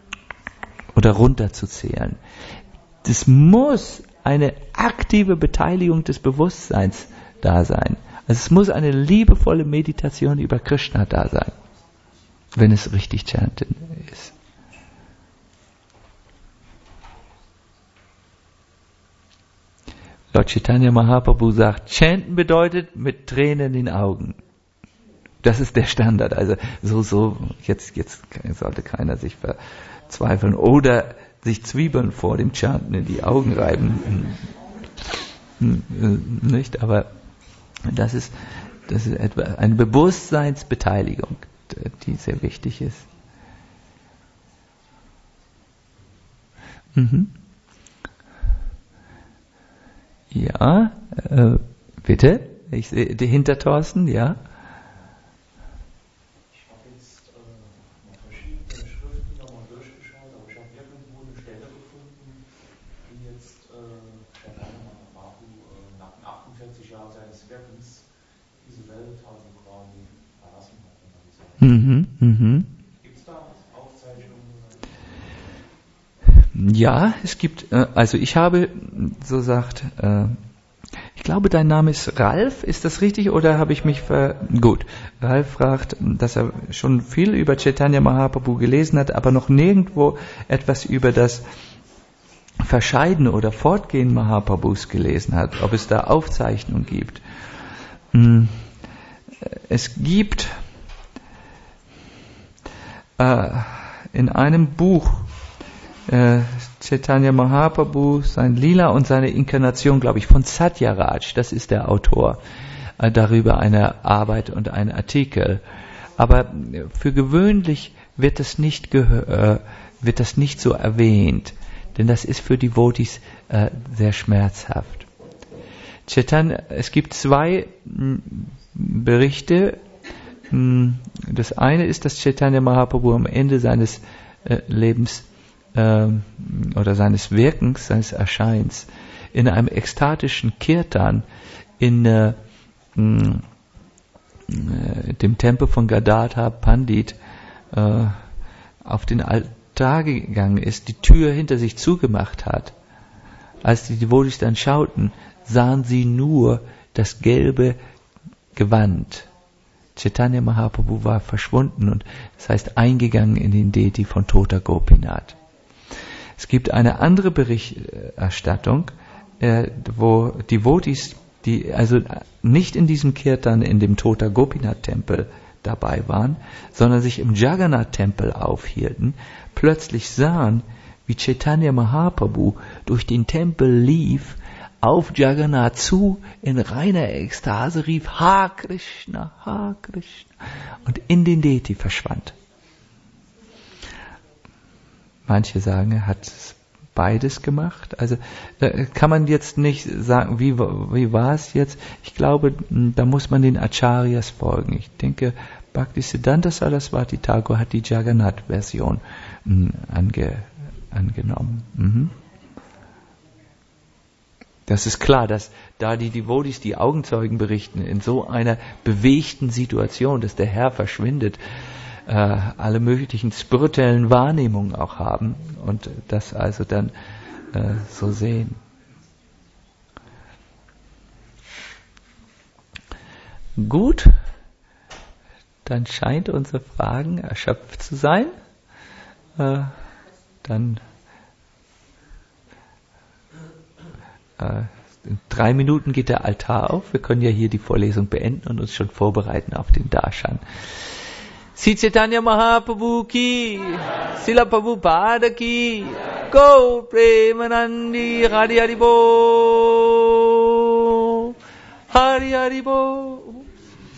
oder runterzuzählen. Das muss eine aktive Beteiligung des Bewusstseins da sein. Also es muss eine liebevolle Meditation über Krishna da sein, wenn es richtig chanten ist. Lord Chaitanya Mahaprabhu sagt, chanten bedeutet mit Tränen in den Augen. Das ist der Standard. Also so, so, jetzt, jetzt sollte keiner sich verzweifeln oder sich Zwiebeln vor dem Chanten in die Augen reiben. Nicht, aber das ist, das ist etwa eine Bewusstseinsbeteiligung, die sehr wichtig ist. Mhm. Ja, äh, bitte. Ich sehe die hinter Thorsten, ja. Ich habe jetzt äh, noch verschiedene Schriften nochmal durchgeschaut, aber ich habe irgendwo eine Stelle gefunden, die jetzt Chaitanya äh, Mahaprabhu äh, nach achtundvierzig Jahren seines Wirkens diese Welt also quasi verlassen hat. Mhm, mhm. Gibt es da Aufzeichnungen? Ja, es gibt, also ich habe, so sagt, ich glaube, dein Name ist Ralf, ist das richtig oder habe ich mich ver... Gut, Ralf fragt, dass er schon viel über Chaitanya Mahaprabhu gelesen hat, aber noch nirgendwo etwas über das Verscheiden oder Fortgehen Mahaprabhus gelesen hat, ob es da Aufzeichnungen gibt. Es gibt äh, in einem Buch Äh, Chaitanya Mahaprabhu, sein Lila und seine Inkarnation, glaube ich, von Satyaraj, das ist der Autor, äh, darüber eine Arbeit und ein Artikel. Aber für gewöhnlich wird das nicht gehö- äh, wird das nicht so erwähnt, denn das ist für Devotees äh, sehr schmerzhaft. Chaitanya, es gibt zwei m, Berichte. M, das eine ist, dass Chaitanya Mahaprabhu am Ende seines äh, Lebens oder seines Wirkens, seines Erscheins, in einem ekstatischen Kirtan in äh, mh, dem Tempel von Gadadhar Pandit äh, auf den Altar gegangen ist, die Tür hinter sich zugemacht hat. Als die Devotees dann schauten, sahen sie nur das gelbe Gewand. Chaitanya Mahaprabhu war verschwunden und das heißt eingegangen in den Deity von Tota Gopinath. Es gibt eine andere Berichterstattung, äh, wo Devotees, die also nicht in diesem Kirtan in dem Tota Gopinath-Tempel dabei waren, sondern sich im Jagannath-Tempel aufhielten, plötzlich sahen, wie Chaitanya Mahaprabhu durch den Tempel lief, auf Jagannath zu, in reiner Ekstase rief, Ha Krishna, Ha Krishna, und in den Deity verschwand. Manche sagen, er hat beides gemacht. Also da kann man jetzt nicht sagen, wie, wie war es jetzt? Ich glaube, da muss man den Acharyas folgen. Ich denke, Bhaktisiddhanta Saraswati Thakur hat die Jagannath-Version ange, angenommen. Mhm. Das ist klar, dass da die Devotees, die Augenzeugen berichten, in so einer bewegten Situation, dass der Herr verschwindet, äh, alle möglichen spirituellen Wahrnehmungen auch haben und das also dann äh, so sehen. Gut, dann scheint unsere Fragen erschöpft zu sein. Äh, dann in drei Minuten geht der Altar auf. Wir können ja hier die Vorlesung beenden und uns schon vorbereiten auf den Darshan. Sri Chaitanya Mahaprabhu ki, Srila Prabhupada ki, Gaur Premanandi, Hari Hari Bo, Hari Hari Bo.